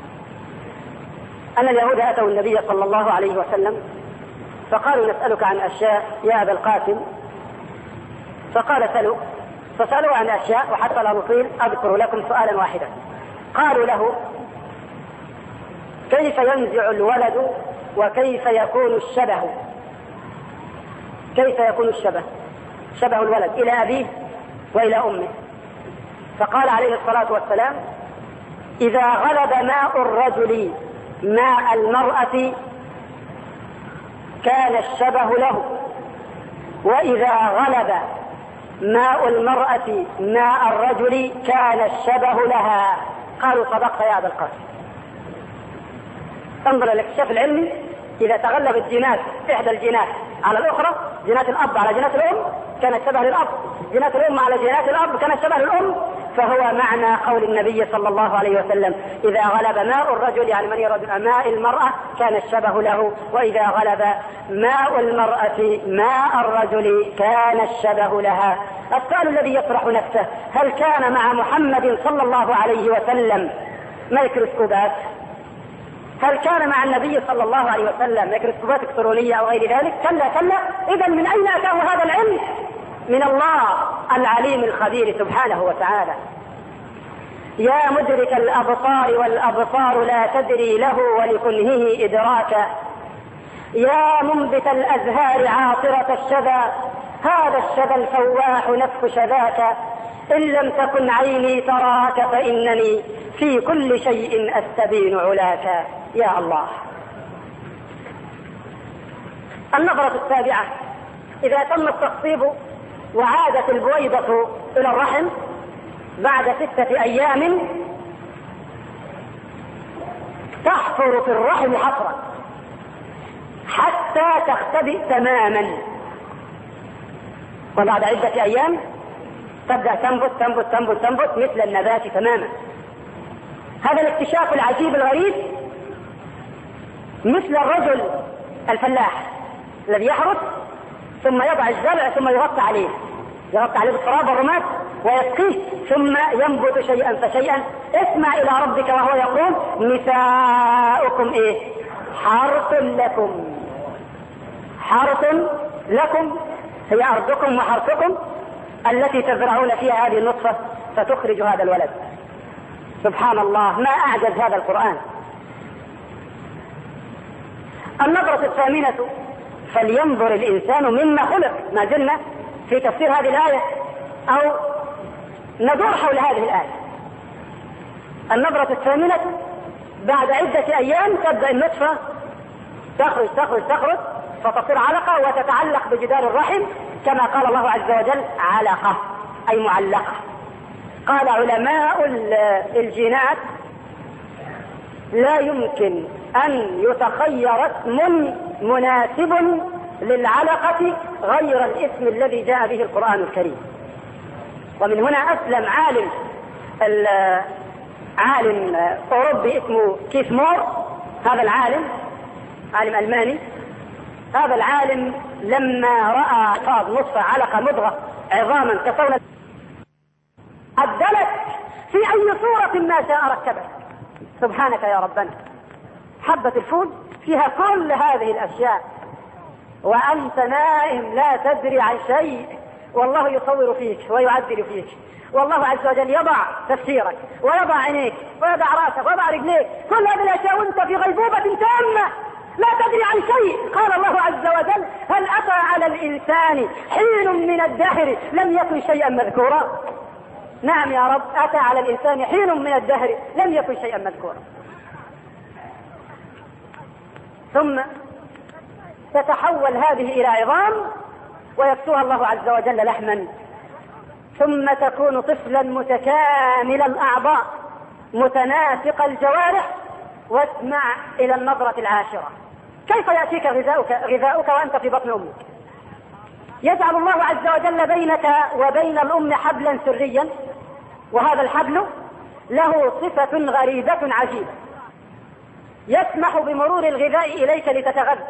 أن اليهود أتوا النبي صلى الله عليه وسلم فقالوا نسألك عن أشياء يا أبا القاسم. فقال سلوا، فسألوا عن أشياء، وحتى لا نطيل أذكر لكم سؤالا واحدا. قالوا له كيف ينزع الولد وكيف يكون الشبه؟ كيف يكون شبه الولد إلى أبيه وإلى أمه؟ فقال عليه الصلاة والسلام إذا غلب ماء الرجل ماء المرأة كان الشبه له، وإذا غلب ماء المرأة ماء الرجل كان الشبه لها. قالوا صدقت يا أبا القاسم. انظر الاكتشاف العلمي، إذا تغلبت جينات إحدى الجينات على الأخرى، جينات الأب على جينات الأم كان الشبه للأب، جينات الأم على جينات الأب كان الشبه للأم. فهو معنى قول النبي صلى الله عليه وسلم إذا غلب ماء الرجل يعني من يرد ماء المرأة كان الشبه له، وإذا غلب ماء المرأة ماء الرجل كان الشبه لها. السؤال الذي يطرح نفسه هل كان مع محمد صلى الله عليه وسلم ميكروسكوبات؟ هل كان مع النبي صلى الله عليه وسلم ميكروسكوبات إلكترونية أو غير ذلك؟ كلا. إذا من أين أتاه هذا العلم؟ من الله العليم الخبير سبحانه وتعالى. يا مدرك الأبصار والأبصار لا تدري له ولكنهه إدراكا، يا منبت الأزهار عاطرة الشذا هذا الشذا الفواح نفخ شذاك، إن لم تكن عيني تراك فإنني في كل شيء أستبين علاك. يا الله. النظرة السابعة إذا تم التخصيب وعادت البويضة إلى الرحم بعد 6 أيام تحفر في الرحم حفرا حتى تختبئ تماما، وبعد عدة أيام تبدأ تنبت مثل النبات تماما. هذا الاكتشاف العجيب الغريب مثل الرجل الفلاح الذي يحرث ثم يضع الزرع ثم يغطي عليه بالتراب والرماد ويسقيه ثم ينبت شيئا فشيئا. اسمع إلى ربك وهو يقول نساؤكم حرث لكم هي أرضكم وحرثكم التي تزرعون فيها هذه النطفة فتخرج هذا الولد. سبحان الله، ما أعجز هذا القرآن. النظرة الثامنة فلينظر الإنسان مما خلق. ما زلنا في تفسير هذه الآية أو ندور حول هذه الآية. النظرة الثامنة بعد عدة أيام تبدأ النطفة تخرج فتصير علقة وتتعلق بجدار الرحم كما قال الله عز وجل علقة أي معلقة. قال علماء الجينات لا يمكن أن يتخير اسم مناسب للعلقة غير الاسم الذي جاء به القرآن الكريم. ومن هنا أسلم عالم أوروبي اسمه كيث مور. هذا العالم ألماني. هذا العالم لما رأى نصف علقة مضغة عظاما كصولة عدلت في أي صورة ما شاء ركبت. سبحانك يا ربنا، حبة الفول فيها كل هذه الأشياء وأنت نائم لا تدري عن شيء، والله يصور فيك ويعدل فيك، والله عز وجل يضع تفسيرك ويضع عينيك ويضع راسك ويضع رجليك، كل هذه الأشياء وأنت في غيبوبة تامة لا تدري عن شيء. قال الله عز وجل هل أتى على الإنسان حين من الدهر لم يكن شيئا مذكورا. نعم يا رب، أتى على الإنسان حين من الدهر لم يكن شيئا مذكورا. ثم تتحول هذه إلى عظام ويكسوها الله عز وجل لحما، ثم تكون طفلا متكامل الأعضاء متناسق الجوارح. واسمع إلى النظرة العاشرة، كيف يأتيك غذاؤك وأنت في بطن أمك؟ يجعل الله عز وجل بينك وبين الأم حبلا سريا، وهذا الحبل له صفة غريبة عجيبة، يسمح بمرور الغذاء إليك لتتغذى.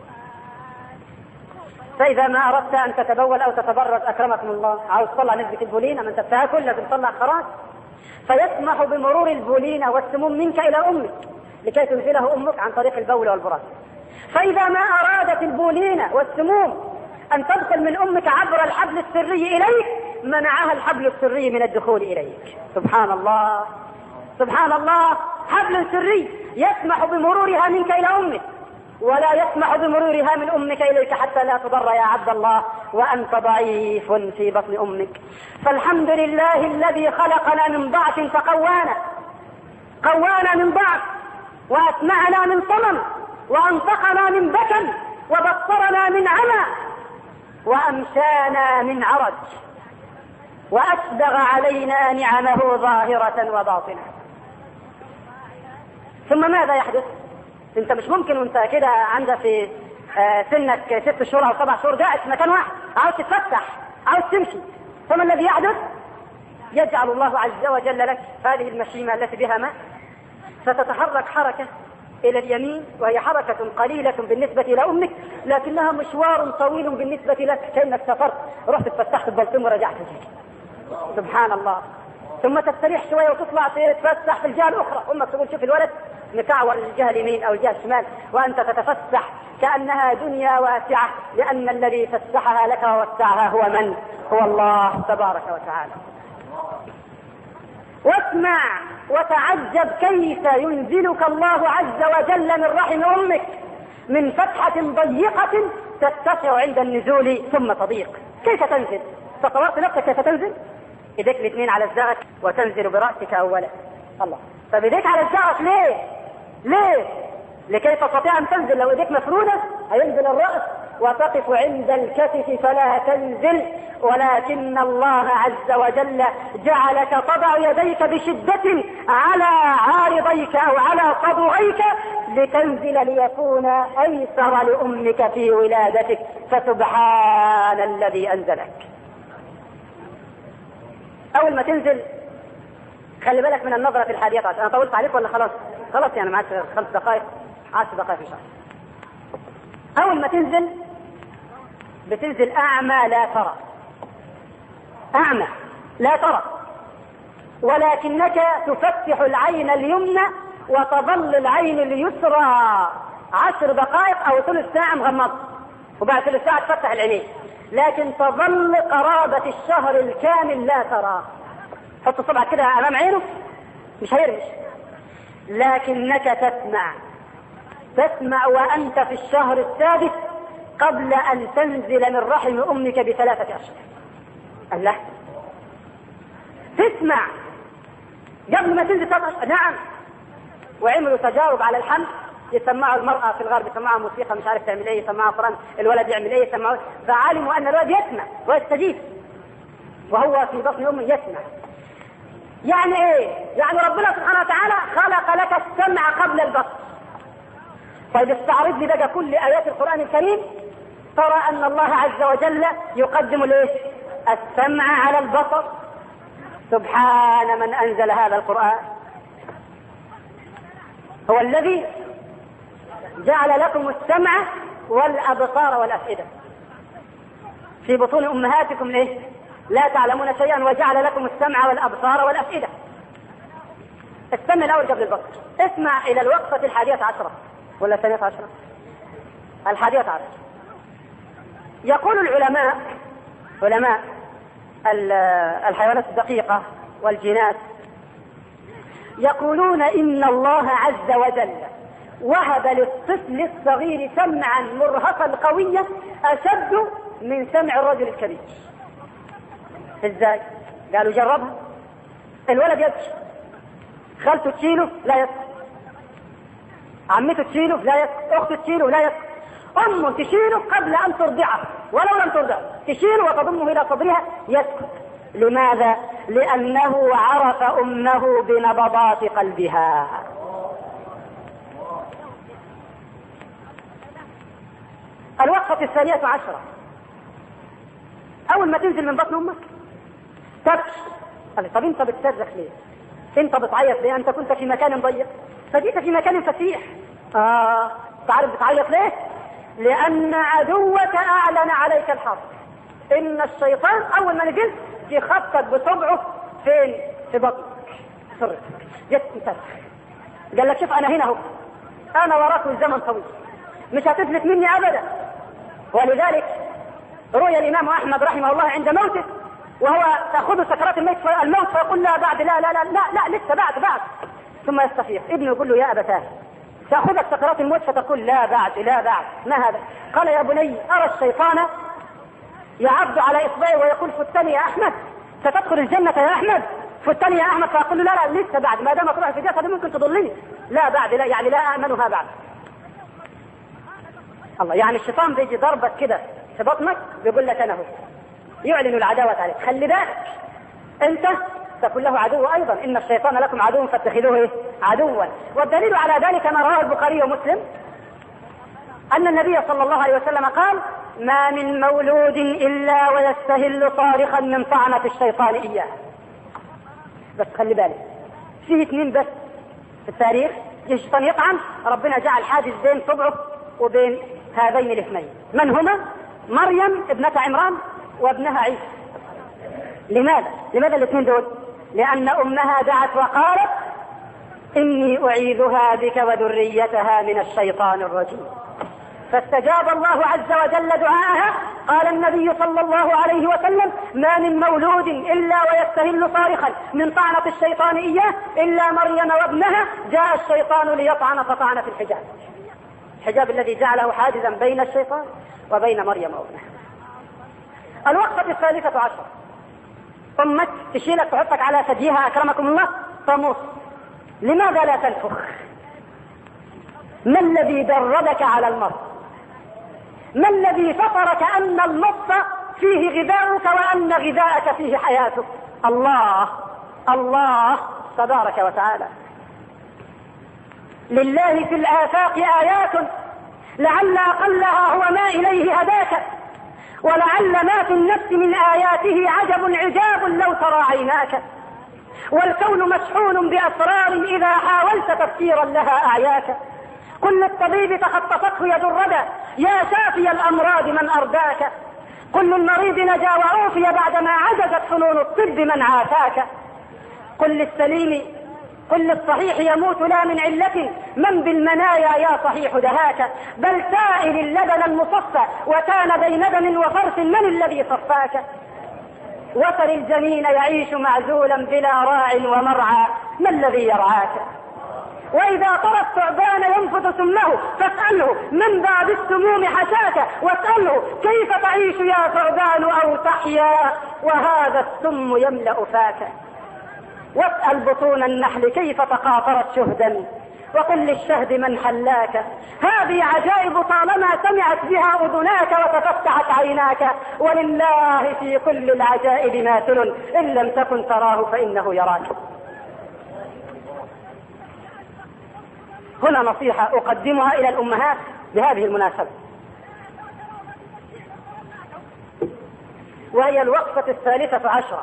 فإذا ما أردت أن تتبول أو تتبرد أكرمكم الله، عاوز تطلع نسبة البولين أما أنت بتاكل لازم تطلع خراج، فيسمح بمرور البولين والسموم منك إلى أمك لكي تنزله أمك عن طريق البول والبراز. فإذا ما أرادت البولين والسموم أن تدخل من أمك عبر الحبل السري إليك منعها الحبل السري من الدخول إليك. سبحان الله سبحان الله، حبل سري يسمح بمرورها منك إلى أمك ولا يسمح بمرورها من أمك إليك حتى لا تضر يا عبد الله وأنت ضعيف في بطن أمك. فالحمد لله الذي خلقنا من ضعف فقوانا، قوانا من ضعف وأسمعنا من صمم وأنطقنا من بكم وبصرنا من عمى وأمشانا من عرج وأسبغ علينا نعمه ظاهرة وباطنة. ثم ماذا يحدث؟ انت مش ممكن وانت كده عندك في سنك 6 شهور او 7 شهور قاعد في مكان واحد عاوز تتفتح عاوز تمشي. ثم الذي يحدث يجعل الله عز وجل لك هذه المشيمة التي بها ماء فتتحرك حركة الى اليمين وهي حركة قليلة بالنسبة الى امك لكنها مشوار طويل بالنسبة لك، كأنك سافرت رحت اتفتحت البلطيم ورجعت فيك. سبحان الله. ثم تستريح شوية وتطلع تتفسح في الجهة الأخرى، أمك تقول شوف الولد مكعور الجهة اليمين أو الجهة الشمال وأنت تتفسح كأنها دنيا واسعة، لأن الذي فسحها لك ووسعها هو من؟ هو الله تبارك وتعالى. واسمع وتعجب كيف ينزلك الله عز وجل من رحم أمك من فتحة ضيقة تتسع عند النزول ثم تضيق. كيف تنزل؟ تصورت نفسك كيف تنزل؟ ايديك الاثنين على الزغط وتنزل برأسك أولا. الله، طب ايديك على الزغط ليه؟ لكي تستطيع أن تنزل. لو ايديك مفرودة هينزل الرأس وتقف عند الكتف فلا تنزل، ولكن الله عز وجل جعلك تضع يديك بشدة على عارضيك أو على صدغيك لتنزل ليكون أيسر لأمك في ولادتك. فسبحان الذي أنزلك. أول ما تنزل خلي بالك من النظرة في 11. أنا طولت عليك ولا خلاص؟ خلاص يعني معك 5 دقائق 10 دقائق إن شاء الله. أول ما تنزل بتنزل أعمى لا ترى، أعمى لا ترى، ولكنك تفتح العين اليمنى وتظل العين اليسرى 10 دقائق أو ثلث ساعة مغمض، وبعد ثلث ساعة تفتح العينين، لكن تظل قرابة الشهر الكامل لا ترى. حط صبعك كده أمام عينه مش هيرمش، لكنك تسمع وأنت في الشهر السادس قبل أن تنزل من رحم أمك ب3 أشهر. الله، تسمع قبل ما تنزل 3 أشهر. نعم، وعملوا تجارب على الحمل، يسمعوا المرأة في الغرب يسمعها موسيقى مش عارف تعمل ايه، يسمعها قرآن، الولد يعمل ايه، يسمعوا، فعلموا ان الولد يسمع ويستجيب وهو في بطن امه يسمع. يعني ايه؟ يعني ربنا سبحانه وتعالى خلق لك السمع قبل البصر. طيب استعرض لي بقى كل ايات القرآن الكريم، ترى ان الله عز وجل يقدم الايه؟ السمع على البصر. سبحان من انزل هذا القرآن. هو الذي جعل لكم السمع والأبصار والأفئدة في بطون أمهاتكم ليه؟ لا تعلمون شيئا، وجعل لكم السمع والأبصار والأفئدة. استمع الأول قبل البصر، اسمع إلى الوقفة 11 ولا 12، 11. يقول العلماء، علماء الحيوانات الدقيقة والجينات، يقولون إن الله عز وجل وهب للطفل الصغير سمعا مرهفا قويا أشد من سمع الرجل الكبير. ازاي؟ قالوا جربها. الولد يبكي، خالته تشيله لا يسكت، عمته تشيله لا يسكت، اخته تشيله لا يسكت، امه تشيله قبل ان ترضعه ولو لم ترضعه، تشيله وتضمه الى صدرها يسكت. لماذا؟ لأنه عرف أمه بنبضات قلبها. الوقفة 12، أول ما تنزل من بطن أمك تبكي. قال طب أنت بتصرخ ليه؟ أنت بتعيط ليه؟ أنت كنت في مكان ضيق فجئت في مكان فسيح. تعرف بتعيط ليه؟ لأن عدوك أعلن عليك الحرب. إن الشيطان أول ما نزلت يخطط بصبعه فين؟ في بطنك، صرت جت انت، قال لك شوف أنا هنا اهو، أنا وراك الزمن طويل، مش هتفلت مني أبدا. ولذلك رؤيا الإمام أحمد رحمه الله عند موته وهو تأخذ سكرات الموت فيقول لا بعد، لا لا لا لا, لا لسه بعد، ثم يستفيق ابنه يقول له يا أبتاه تأخذك سكرات الموت فتقول لا بعد، ما هذا؟ قال يا بني أرى الشيطان يعض على إصبعه ويقول فتني يا أحمد، ستدخل الجنة يا أحمد، فتني يا أحمد، فأقول له لا لسه بعد، ما دام تروح في جسدي ممكن تضلني، لا بعد، لا يعني لا أأمنها بعد. الله، يعني الشيطان بيجي ضربك كده في بطنك بيقول لك أنا هو، يعلن العداوة عليك، خلي بالك أنت تكون له عدو أيضا، إن الشيطان لكم عدو فاتخذوه عدوا. والدليل على ذلك ما رواه البخاري ومسلم أن النبي صلى الله عليه وسلم قال ما من مولود إلا ويستهل صارخا من طعنة الشيطان إياه. بس خلي بالك فيه 2 بس في التاريخ الشيطان يطعن، ربنا جعل حاجز بين صبعه وبين هذين الاثنين. من هما؟ مريم ابنة عمران وابنها عيسى. لماذا الاثنين دول؟ لأن أمها دعت وقالت إني أعيذها بك وذريتها من الشيطان الرجيم، فاستجاب الله عز وجل دعاءها. قال النبي صلى الله عليه وسلم ما من مولود إلا ويستهل صارخا من طعنة الشيطان إياه إلا مريم وابنها جاء الشيطان ليطعن فطعن في الحجاب الذي جعله حاجزا بين الشيطان وبين مريم وابنها. الوقفة 13، أمك تشيلك تحطك على ثديها أكرمكم الله تمص. لماذا لا تنفخ؟ ما الذي دربك على المص؟ ما الذي فطرك أن المص فيه غذاؤك وأن غذاءك فيه حياتك؟ الله تبارك وتعالى. لله في الآفاق آيات لعل أقلها هو ما إليه هداك، ولعل ما في النفس من آياته عجب لو ترى عيناك. والكون مشحون بأسرار إذا حاولت تفسيرا لها أعياك. كل الطبيب تخطفته يد الردى يا شافي الأمراض من أرداك. كل المريض نجا وعوفي بعدما عجزت فنون الطب من عافاك. كل السليم كل الصحيح يموت لا من علة من بالمنايا يا صحيح دهاك. بل سائل اللبن المصفى وكان بين دم وفرث من الذي صفاك. وتر الجنين يعيش معزولا بلا راع ومرعى ما الذي يرعاك. وإذا ترى الثعبان ينفث سمه فاسأله من بعد السموم حشاك. واسأله كيف تعيش يا ثعبان أو تحيا وهذا السم يملأ فاك. واسأل بطون النحل كيف تقاطرت شهدا وقل للشهد من حلاك. هذه عجائب طالما سمعت بها أذناك وتفتحت عيناك. ولله في كل العجائب ماثل إن لم تكن تراه فإنه يراك. هنا نصيحة أقدمها إلى الأمهات بهذه المناسبة، وهي الوقفة 13.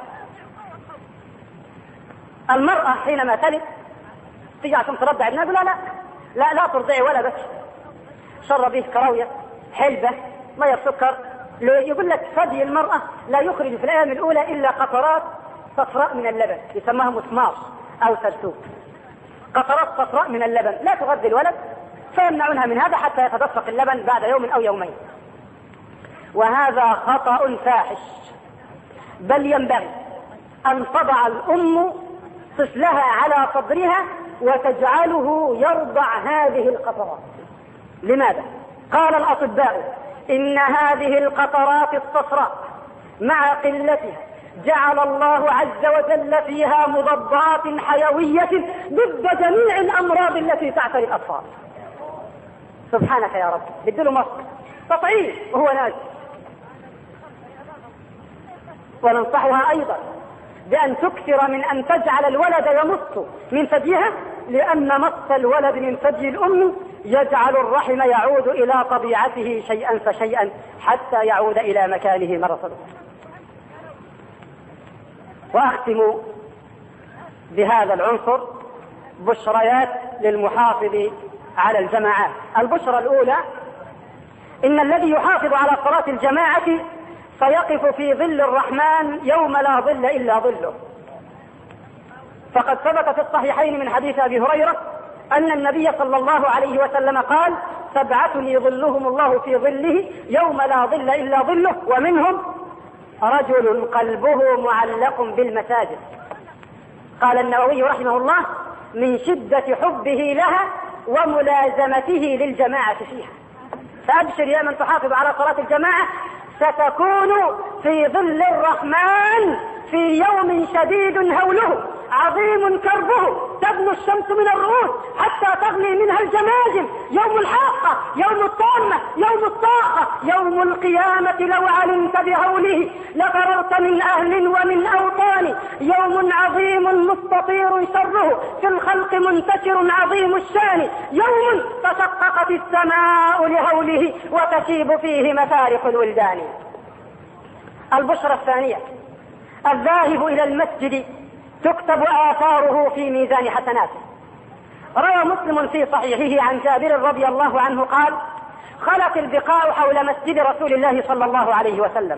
المرأة حينما تلد تيجي عشان ترضع ابنها، لا ترضعي ولا بس شربيه كراوية حلبة مية سكر. يقول لك ثدي المرأة لا يخرج في الأيام الأولى إلا قطرات صفراء من اللبن، يسماها مسمار أو سلسوب. قطرات صفراء من اللبن لا تغذي الولد، فيمنعونها من هذا حتى يتدفق اللبن بعد يوم أو يومين. وهذا خطأ فاحش، بل ينبغي أن تضع الأم طفلها على صدرها وتجعله يرضع هذه القطرات. لماذا؟ قال الأطباء إن هذه القطرات الصفراء مع قلتها جعل الله عز وجل فيها مضادات حيوية ضد جميع الأمراض التي تعتري الأطفال. سبحانك يا رب. بدله مصر تطعيم وهو نازل. وننصحها أيضا بأن تكثر من أن تجعل الولد يمص من ثديها، لأن مص الولد من ثدي الأم يجعل الرحم يعود إلى طبيعته شيئا فشيئا حتى يعود إلى مكانه مرة أخرى. وأختم بهذا العنصر بشريات للمحافظ على الجماعات. البشرى الأولى: إن الذي يحافظ على صلاة الجماعة فيقف في ظل الرحمن يوم لا ظل إلا ظله. فقد ثبت في الصحيحين من حديث أبي هريرة أن النبي صلى الله عليه وسلم قال: 7 يظلهم الله في ظله يوم لا ظل إلا ظله، ومنهم رجل قلبه معلق بالمساجد. قال النووي رحمه الله: من شدة حبه لها وملازمته للجماعة فيها. فأبشر يا من تحافظ على صلاة الجماعة، ستكون في ظل الرحمن في يوم شديد هوله عظيم كربه، تدنو الشمس من الرؤوس حتى تغلي منها الجماجم. يوم الحاقة، يوم الطامة، يوم الطاقة، يوم القيامة. لو علمت بهوله لفررت من أهل ومن أوطان. يوم عظيم مستطير شره في الخلق منتشر عظيم الشان. يوم تشققت السماء لهوله وتشيب فيه مفارق الولدان. البشرى الثانية: الذاهب إلى المسجد تكتب آثاره في ميزان حسناته. روى مسلم في صحيحه عن جابر رضي الله عنه قال: خلت البقاع حول مسجد رسول الله صلى الله عليه وسلم،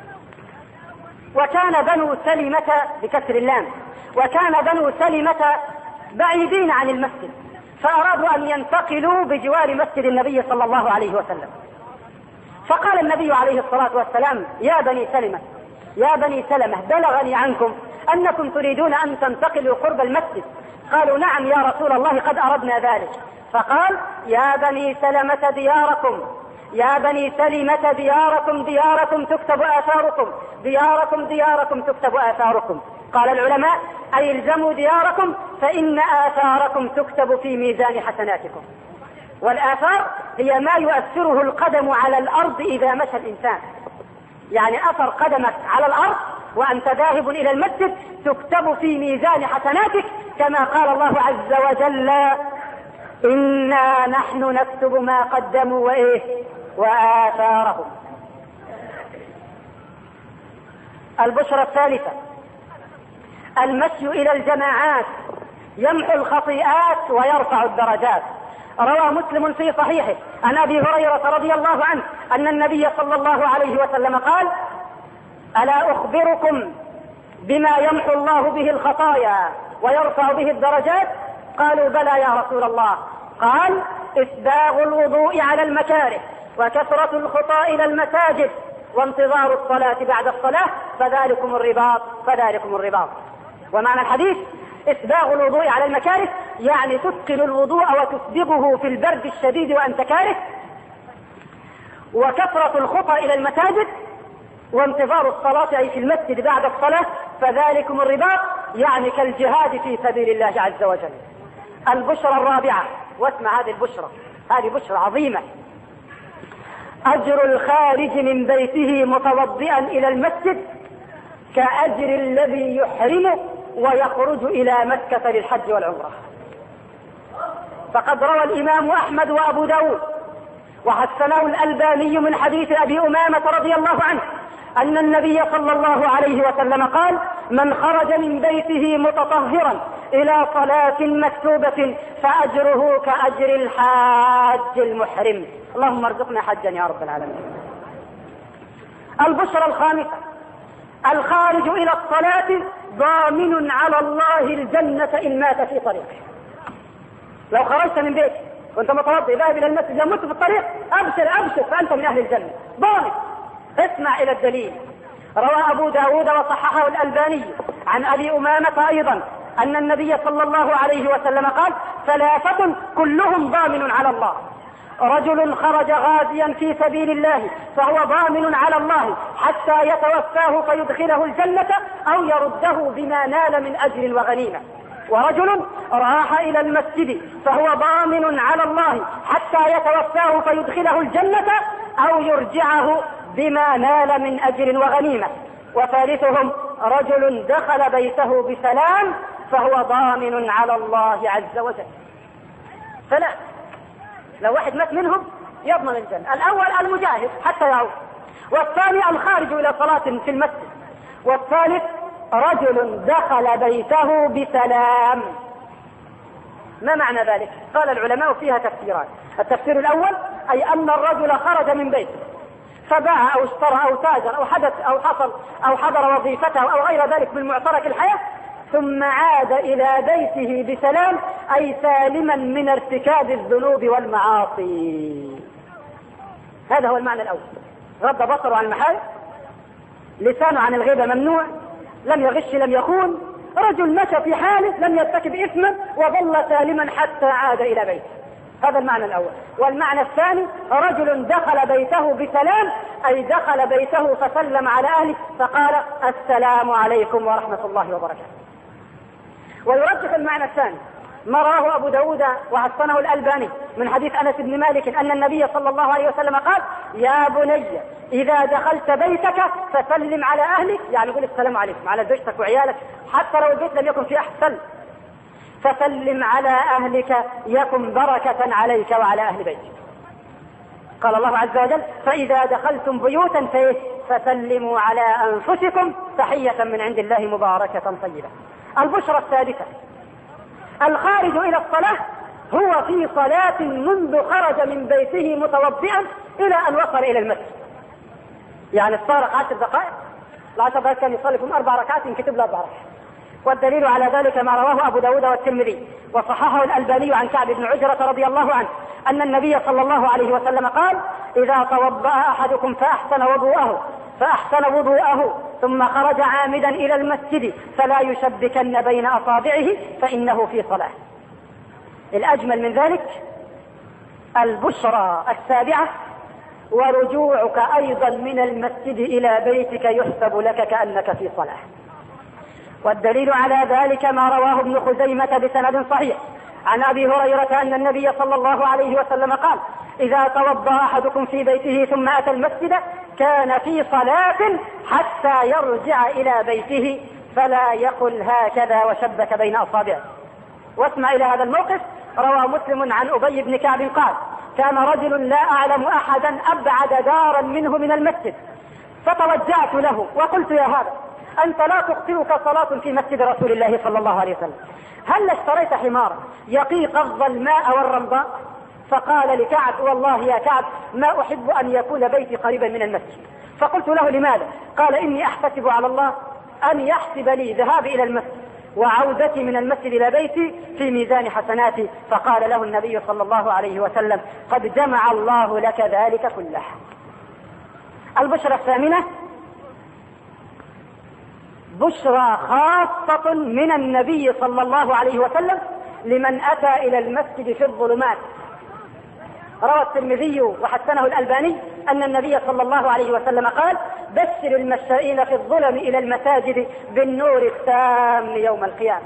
وكان بنو سلمة بكسر اللام، وكان بنو سلمة بعيدين عن المسجد، فأرادوا أن ينتقلوا بجوار مسجد النبي صلى الله عليه وسلم. فقال النبي عليه الصلاة والسلام: يا بني سلمة، يا بني سلمة، بلغني عنكم أنكم تريدون أن تنتقلوا قرب المسجد. قالوا: نعم يا رسول الله، قد أردنا ذلك. فقال: يا بني سلمة دياركم، يا بني سلمة دياركم، دياركم تكتب آثاركم، دياركم دياركم تكتب آثاركم. قال العلماء: أي الزموا دياركم فإن آثاركم تكتب في ميزان حسناتكم. والآثار هي ما يؤثره القدم على الأرض إذا مشى الإنسان، يعني أثر قدمك على الأرض وأنت ذاهب إلى المسجد تكتب في ميزان حسناتك، كما قال الله عز وجل: إنا نحن نكتب ما قدموا وآثارهم. البشرى الثالثة: المشي إلى الجماعات يمحو الخطيئات ويرفع الدرجات. روى مسلم في صحيحه عن أبي هريرة رضي الله عنه أن النبي صلى الله عليه وسلم قال: ألا أخبركم بما يمحو الله به الخطايا ويرفع به الدرجات؟ قالوا: بلى يا رسول الله. قال: إسباغ الوضوء على المكاره، وكثرة الخطى إلى المساجد، وانتظار الصلاة بعد الصلاة، فذلكم الرباط فذلكم الرباط. ومعنى الحديث: إسباغ الوضوء على المكاره، يعني تتقن الوضوء وتسبغه في البرد الشديد وأنت كاره، وكثرة الخطى إلى المساجد، وانتظار الصلاة أي في المسجد بعد الصلاة، فذلكم الرباط، يعني كالجهاد في سبيل الله عز وجل. البشرى الرابعة، واسمع هذه البشرى، هذه بشرى عظيمة: أجر الخارج من بيته متوضئا إلى المسجد كأجر الذي يحرم ويخرج إلى مكة للحج والعمرة. فقد روى الإمام أحمد وأبو داود وحسنه الألباني من حديث أبي أمامة رضي الله عنه أن النبي صلى الله عليه وسلم قال: من خرج من بيته متطهرا إلى صلاة مكتوبة فأجره كأجر الحاج المحرم. اللهم ارزقنا حجا يا رب العالمين. البشرى الخامسة: الخارج إلى الصلاة ضامن على الله الجنة إن مات في طريقه. لو خرجت من بيتك وانت متوضئ ذاهب إلى المسجد لو مت في الطريق، أبشر فأنت من أهل الجنة، ضامن. اسمع إلى الدليل. روى أبو داود وصححه الألباني عن أبي أمامة أيضا أن النبي صلى الله عليه وسلم قال: ثلاثة كلهم ضامن على الله: رجل خرج غازيا في سبيل الله فهو ضامن على الله حتى يتوفاه فيدخله الجنة أو يرده بما نال من أجر وغنيمة. ورجل راح إلى المسجد فهو ضامن على الله حتى يتوفاه فيدخله الجنة أو يرجعه بما نال من أجر وغنيمة. وثالثهم رجل دخل بيته بسلام فهو ضامن على الله عز وجل. ثلاث، لو واحد مات منهم يضمن الجنة: الأول المجاهد حتى يعود، والثاني الخارج إلى صلاة في المسجد، والثالث رجل دخل بيته بسلام. ما معنى ذلك؟ قال العلماء فيها تفسيران. التفسير الأول أي أن الرجل خرج من بيته فباع أو اشترى أو تاجر أو حدث أو حصل أو حضر وظيفته أو غير ذلك من معترك الحياة، ثم عاد إلى بيته بسلام، أي سالما من ارتكاب الذنوب والمعاصي. هذا هو المعنى الأول: غض بصره عن المحارم، لسانه عن الغيبة ممنوع، لم يغش لم يخون، رجل مشى في حاله لم يرتكب إثما وظل سالما حتى عاد إلى بيته. هذا المعنى الأول. والمعنى الثاني: رجل دخل بيته بسلام، أي دخل بيته فسلم على أهله فقال: السلام عليكم ورحمة الله وبركاته. ويرجح المعنى الثاني ما رواه أبو داود وحسنه الألباني من حديث أنس بن مالك أن النبي صلى الله عليه وسلم قال: يا بني إذا دخلت بيتك فسلم على أهلك، يعني قل السلام عليكم على زوجتك وعيالك، حتى لو البيت لم يكن فيه أحسن، فسلم على أهلك يكن بركة عليك وعلى أهل بيتك. قال الله عز وجل: فإذا دخلتم بيوتا فسلموا على أنفسكم تحية من عند الله مباركة طيبة. البشرى السادسة: الخارج إلى الصلاة هو في صلاة منذ خرج من بيته متوضئا إلى أن وصل إلى المسجد، يعني استغرق 10 دقائق، العشر دقائق كان يصلي فيهم 4 ركعات ينكتب له 4 ركعات. والدليل على ذلك ما رواه أبو داود والترمذي وصححه الألباني عن كعب بن عجرة رضي الله عنه أن النبي صلى الله عليه وسلم قال: إذا توضأ أحدكم فأحسن وضوءه ثم خرج عامدا إلى المسجد فلا يشبكن بين أصابعه فإنه في صلاة. الأجمل من ذلك البشرى السابعة: ورجوعك أيضا من المسجد إلى بيتك يحسب لك كأنك في صلاة. والدليل على ذلك ما رواه ابن خزيمة بسند صحيح عن أبي هريرة أن النبي صلى الله عليه وسلم قال: إذا توضأ أحدكم في بيته ثم أتى المسجد كان في صلاة حتى يرجع إلى بيته فلا يقل هكذا وشبك بين أصابعه. واسمع إلى هذا الموقف. روى مسلم عن أبي بن كعب قال: كان رجل لا أعلم أحدا أبعد دارا منه من المسجد، فتوجعت له وقلت: يا هذا، أنت لا تخطئك صلاة في مسجد رسول الله صلى الله عليه وسلم. هل اشتريت حمارا يقي قفز الماء والرمضاء؟ فقال لكعب: والله يا كعب ما أحب أن يكون بيتي قريبا من المسجد. فقلت له: لماذا؟ قال: إني أحتسب على الله أن يحسب لي ذهابي إلى المسجد وعودتي من المسجد إلى بيتي في ميزان حسناتي. فقال له النبي صلى الله عليه وسلم: قد جمع الله لك ذلك كله. البشرى الثامنة بشرى خاصة من النبي صلى الله عليه وسلم لمن أتى إلى المسجد في الظلمات. روى الترمذي وحسنه الألباني أن النبي صلى الله عليه وسلم قال: بشر المشائين في الظلم إلى المساجد بالنور التام يوم القيامة.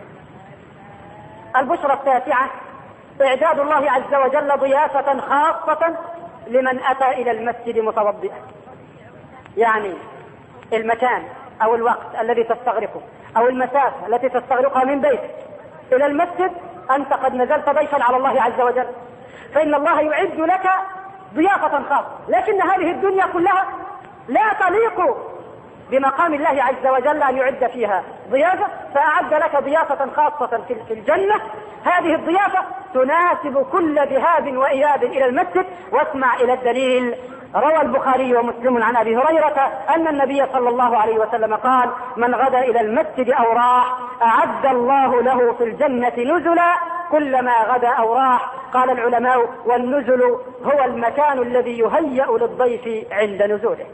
البشرى التاسعة إعداد الله عز وجل ضيافة خاصة لمن أتى إلى المسجد متوضئا. يعني المكان أو الوقت الذي تستغرقه أو المسافة التي تستغرقها من بيتك إلى المسجد أنت قد نزلت ضيفا على الله عز وجل، فإن الله يعد لك ضيافة خاصة. لكن هذه الدنيا كلها لا تليق بمقام الله عز وجل أن يعد فيها ضيافة، فأعد لك ضيافة خاصة في الجنة. هذه الضيافة تناسب كل ذهاب وإياب إلى المسجد. واسمع إلى الدليل. روى البخاري ومسلم عن أبي هريرة أن النبي صلى الله عليه وسلم قال: من غدا إلى المسجد أو راح أعد الله له في الجنة نزلا كلما غدا أو راح. قال العلماء: والنزل هو المكان الذي يهيأ للضيف عند نزوله.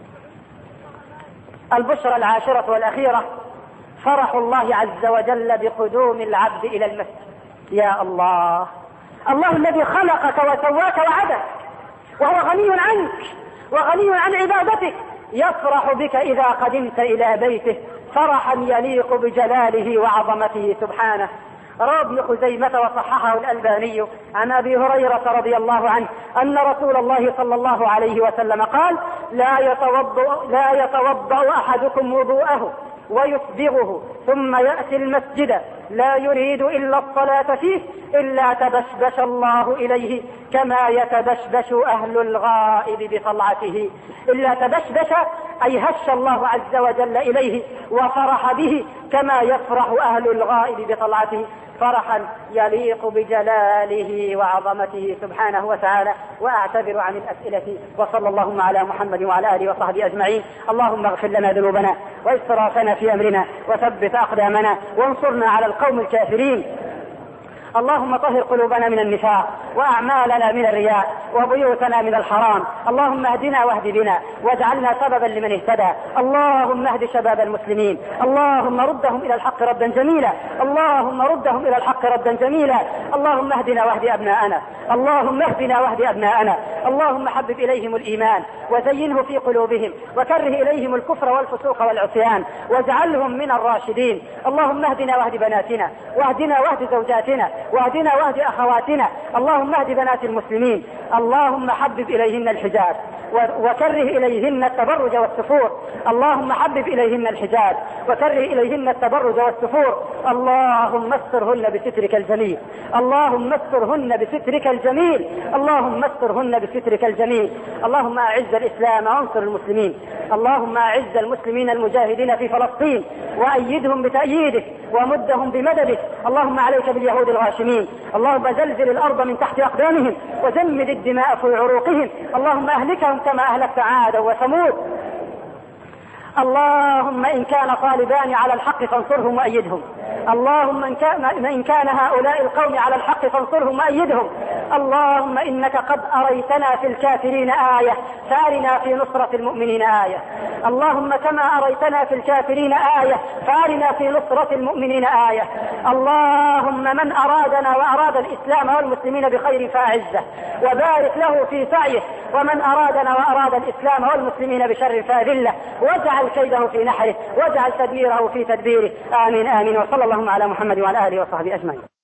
البشرى العاشرة والأخيرة فرح الله عز وجل بقدوم العبد إلى المسجد. يا الله، الله الذي خلقك وسواك وعدك وهو غني عنك وغني عن عبادتك يفرح بك إذا قدمت إلى بيته فرحا يليق بجلاله وعظمته سبحانه. روى ابن خزيمة وصححه الألباني عن أبي هريرة رضي الله عنه أن رسول الله صلى الله عليه وسلم قال: لا يتوضأ أحدكم وضوءه ويسبغه ثم يأتي المسجد لا يريد إلا الصلاة فيه إلا تبشبش الله إليه كما يتبشبش أهل الغائب بطلعته. إلا تبشبش أي هش الله عز وجل إليه وفرح به كما يفرح أهل الغائب بطلعته فرحا يليق بجلاله وعظمته سبحانه وتعالى. وأعتذر عن الأسئلة، وصلى اللهم على محمد وعلى آله وصحبه أجمعين. اللهم اغفر لنا ذنوبنا وإسرافنا في أمرنا وثبت أقدامنا وانصرنا على القوم الكافرين. اللهم طهر قلوبنا من النفاق وأعمالنا من الرياء وبيوتنا من الحرام. اللهم اهدنا واهد بنا واجعلنا سببا لمن اهتدى. اللهم اهد شباب المسلمين، اللهم ردهم إلى الحق ردا جميلا، اللهم ردهم إلى الحق ردا جميلا. اللهم اهدنا واهد أبناءنا، اللهم اهدنا واهد أبناءنا. اللهم حبب إليهم الإيمان وزينه في قلوبهم وكره إليهم الكفر والفسوق والعصيان واجعلهم من الراشدين. اللهم اهدنا واهد بناتنا واهدنا واهد زوجاتنا واهدنا واهد أخواتنا. اللهم اهد بنات المسلمين. اللهم حبب إليهن الحجاب وكره إليهن التبرج والسفور. اللهم حبب إليهن الحجاب وكره إليهن التبرج والسفور. اللهم استرهن بسترك الجميل، اللهم استرهن بسترك الجميل، اللهم استرهن بسترك الجميل. اللهم أعز الإسلام وانصر المسلمين. اللهم أعز المسلمين المجاهدين في فلسطين وأيدهم بتأييدك ومدهم بمددك. اللهم عليك باليهود الغاشمين. اللهم زلزل الأرض من تحت أقدامهم وجمد الدماء في عروقهم. اللهم أهلكهم كما أهلكت عادا وثمود. اللهم إن كان طالبان على الحق فانصرهم وأيدهم. اللهم إن كان هؤلاء القوم على الحق فانصرهم وأيدهم. اللهم إنك قد أريتنا في الكافرين آية فأرنا في نصرة المؤمنين آية. اللهم كما أريتنا في الكافرين آية فأرنا في نصرة المؤمنين آية. اللهم من أرادنا وأراد الإسلام والمسلمين بخير فأعزه وبارك له في سعيه، ومن أرادنا وأراد الإسلام والمسلمين بشر فأذله واجعل كيده في نحره واجعل تدبيره في تدبيره. آمين آمين. وصلى اللهم على محمد وعلى آله وصحبه أجمعين.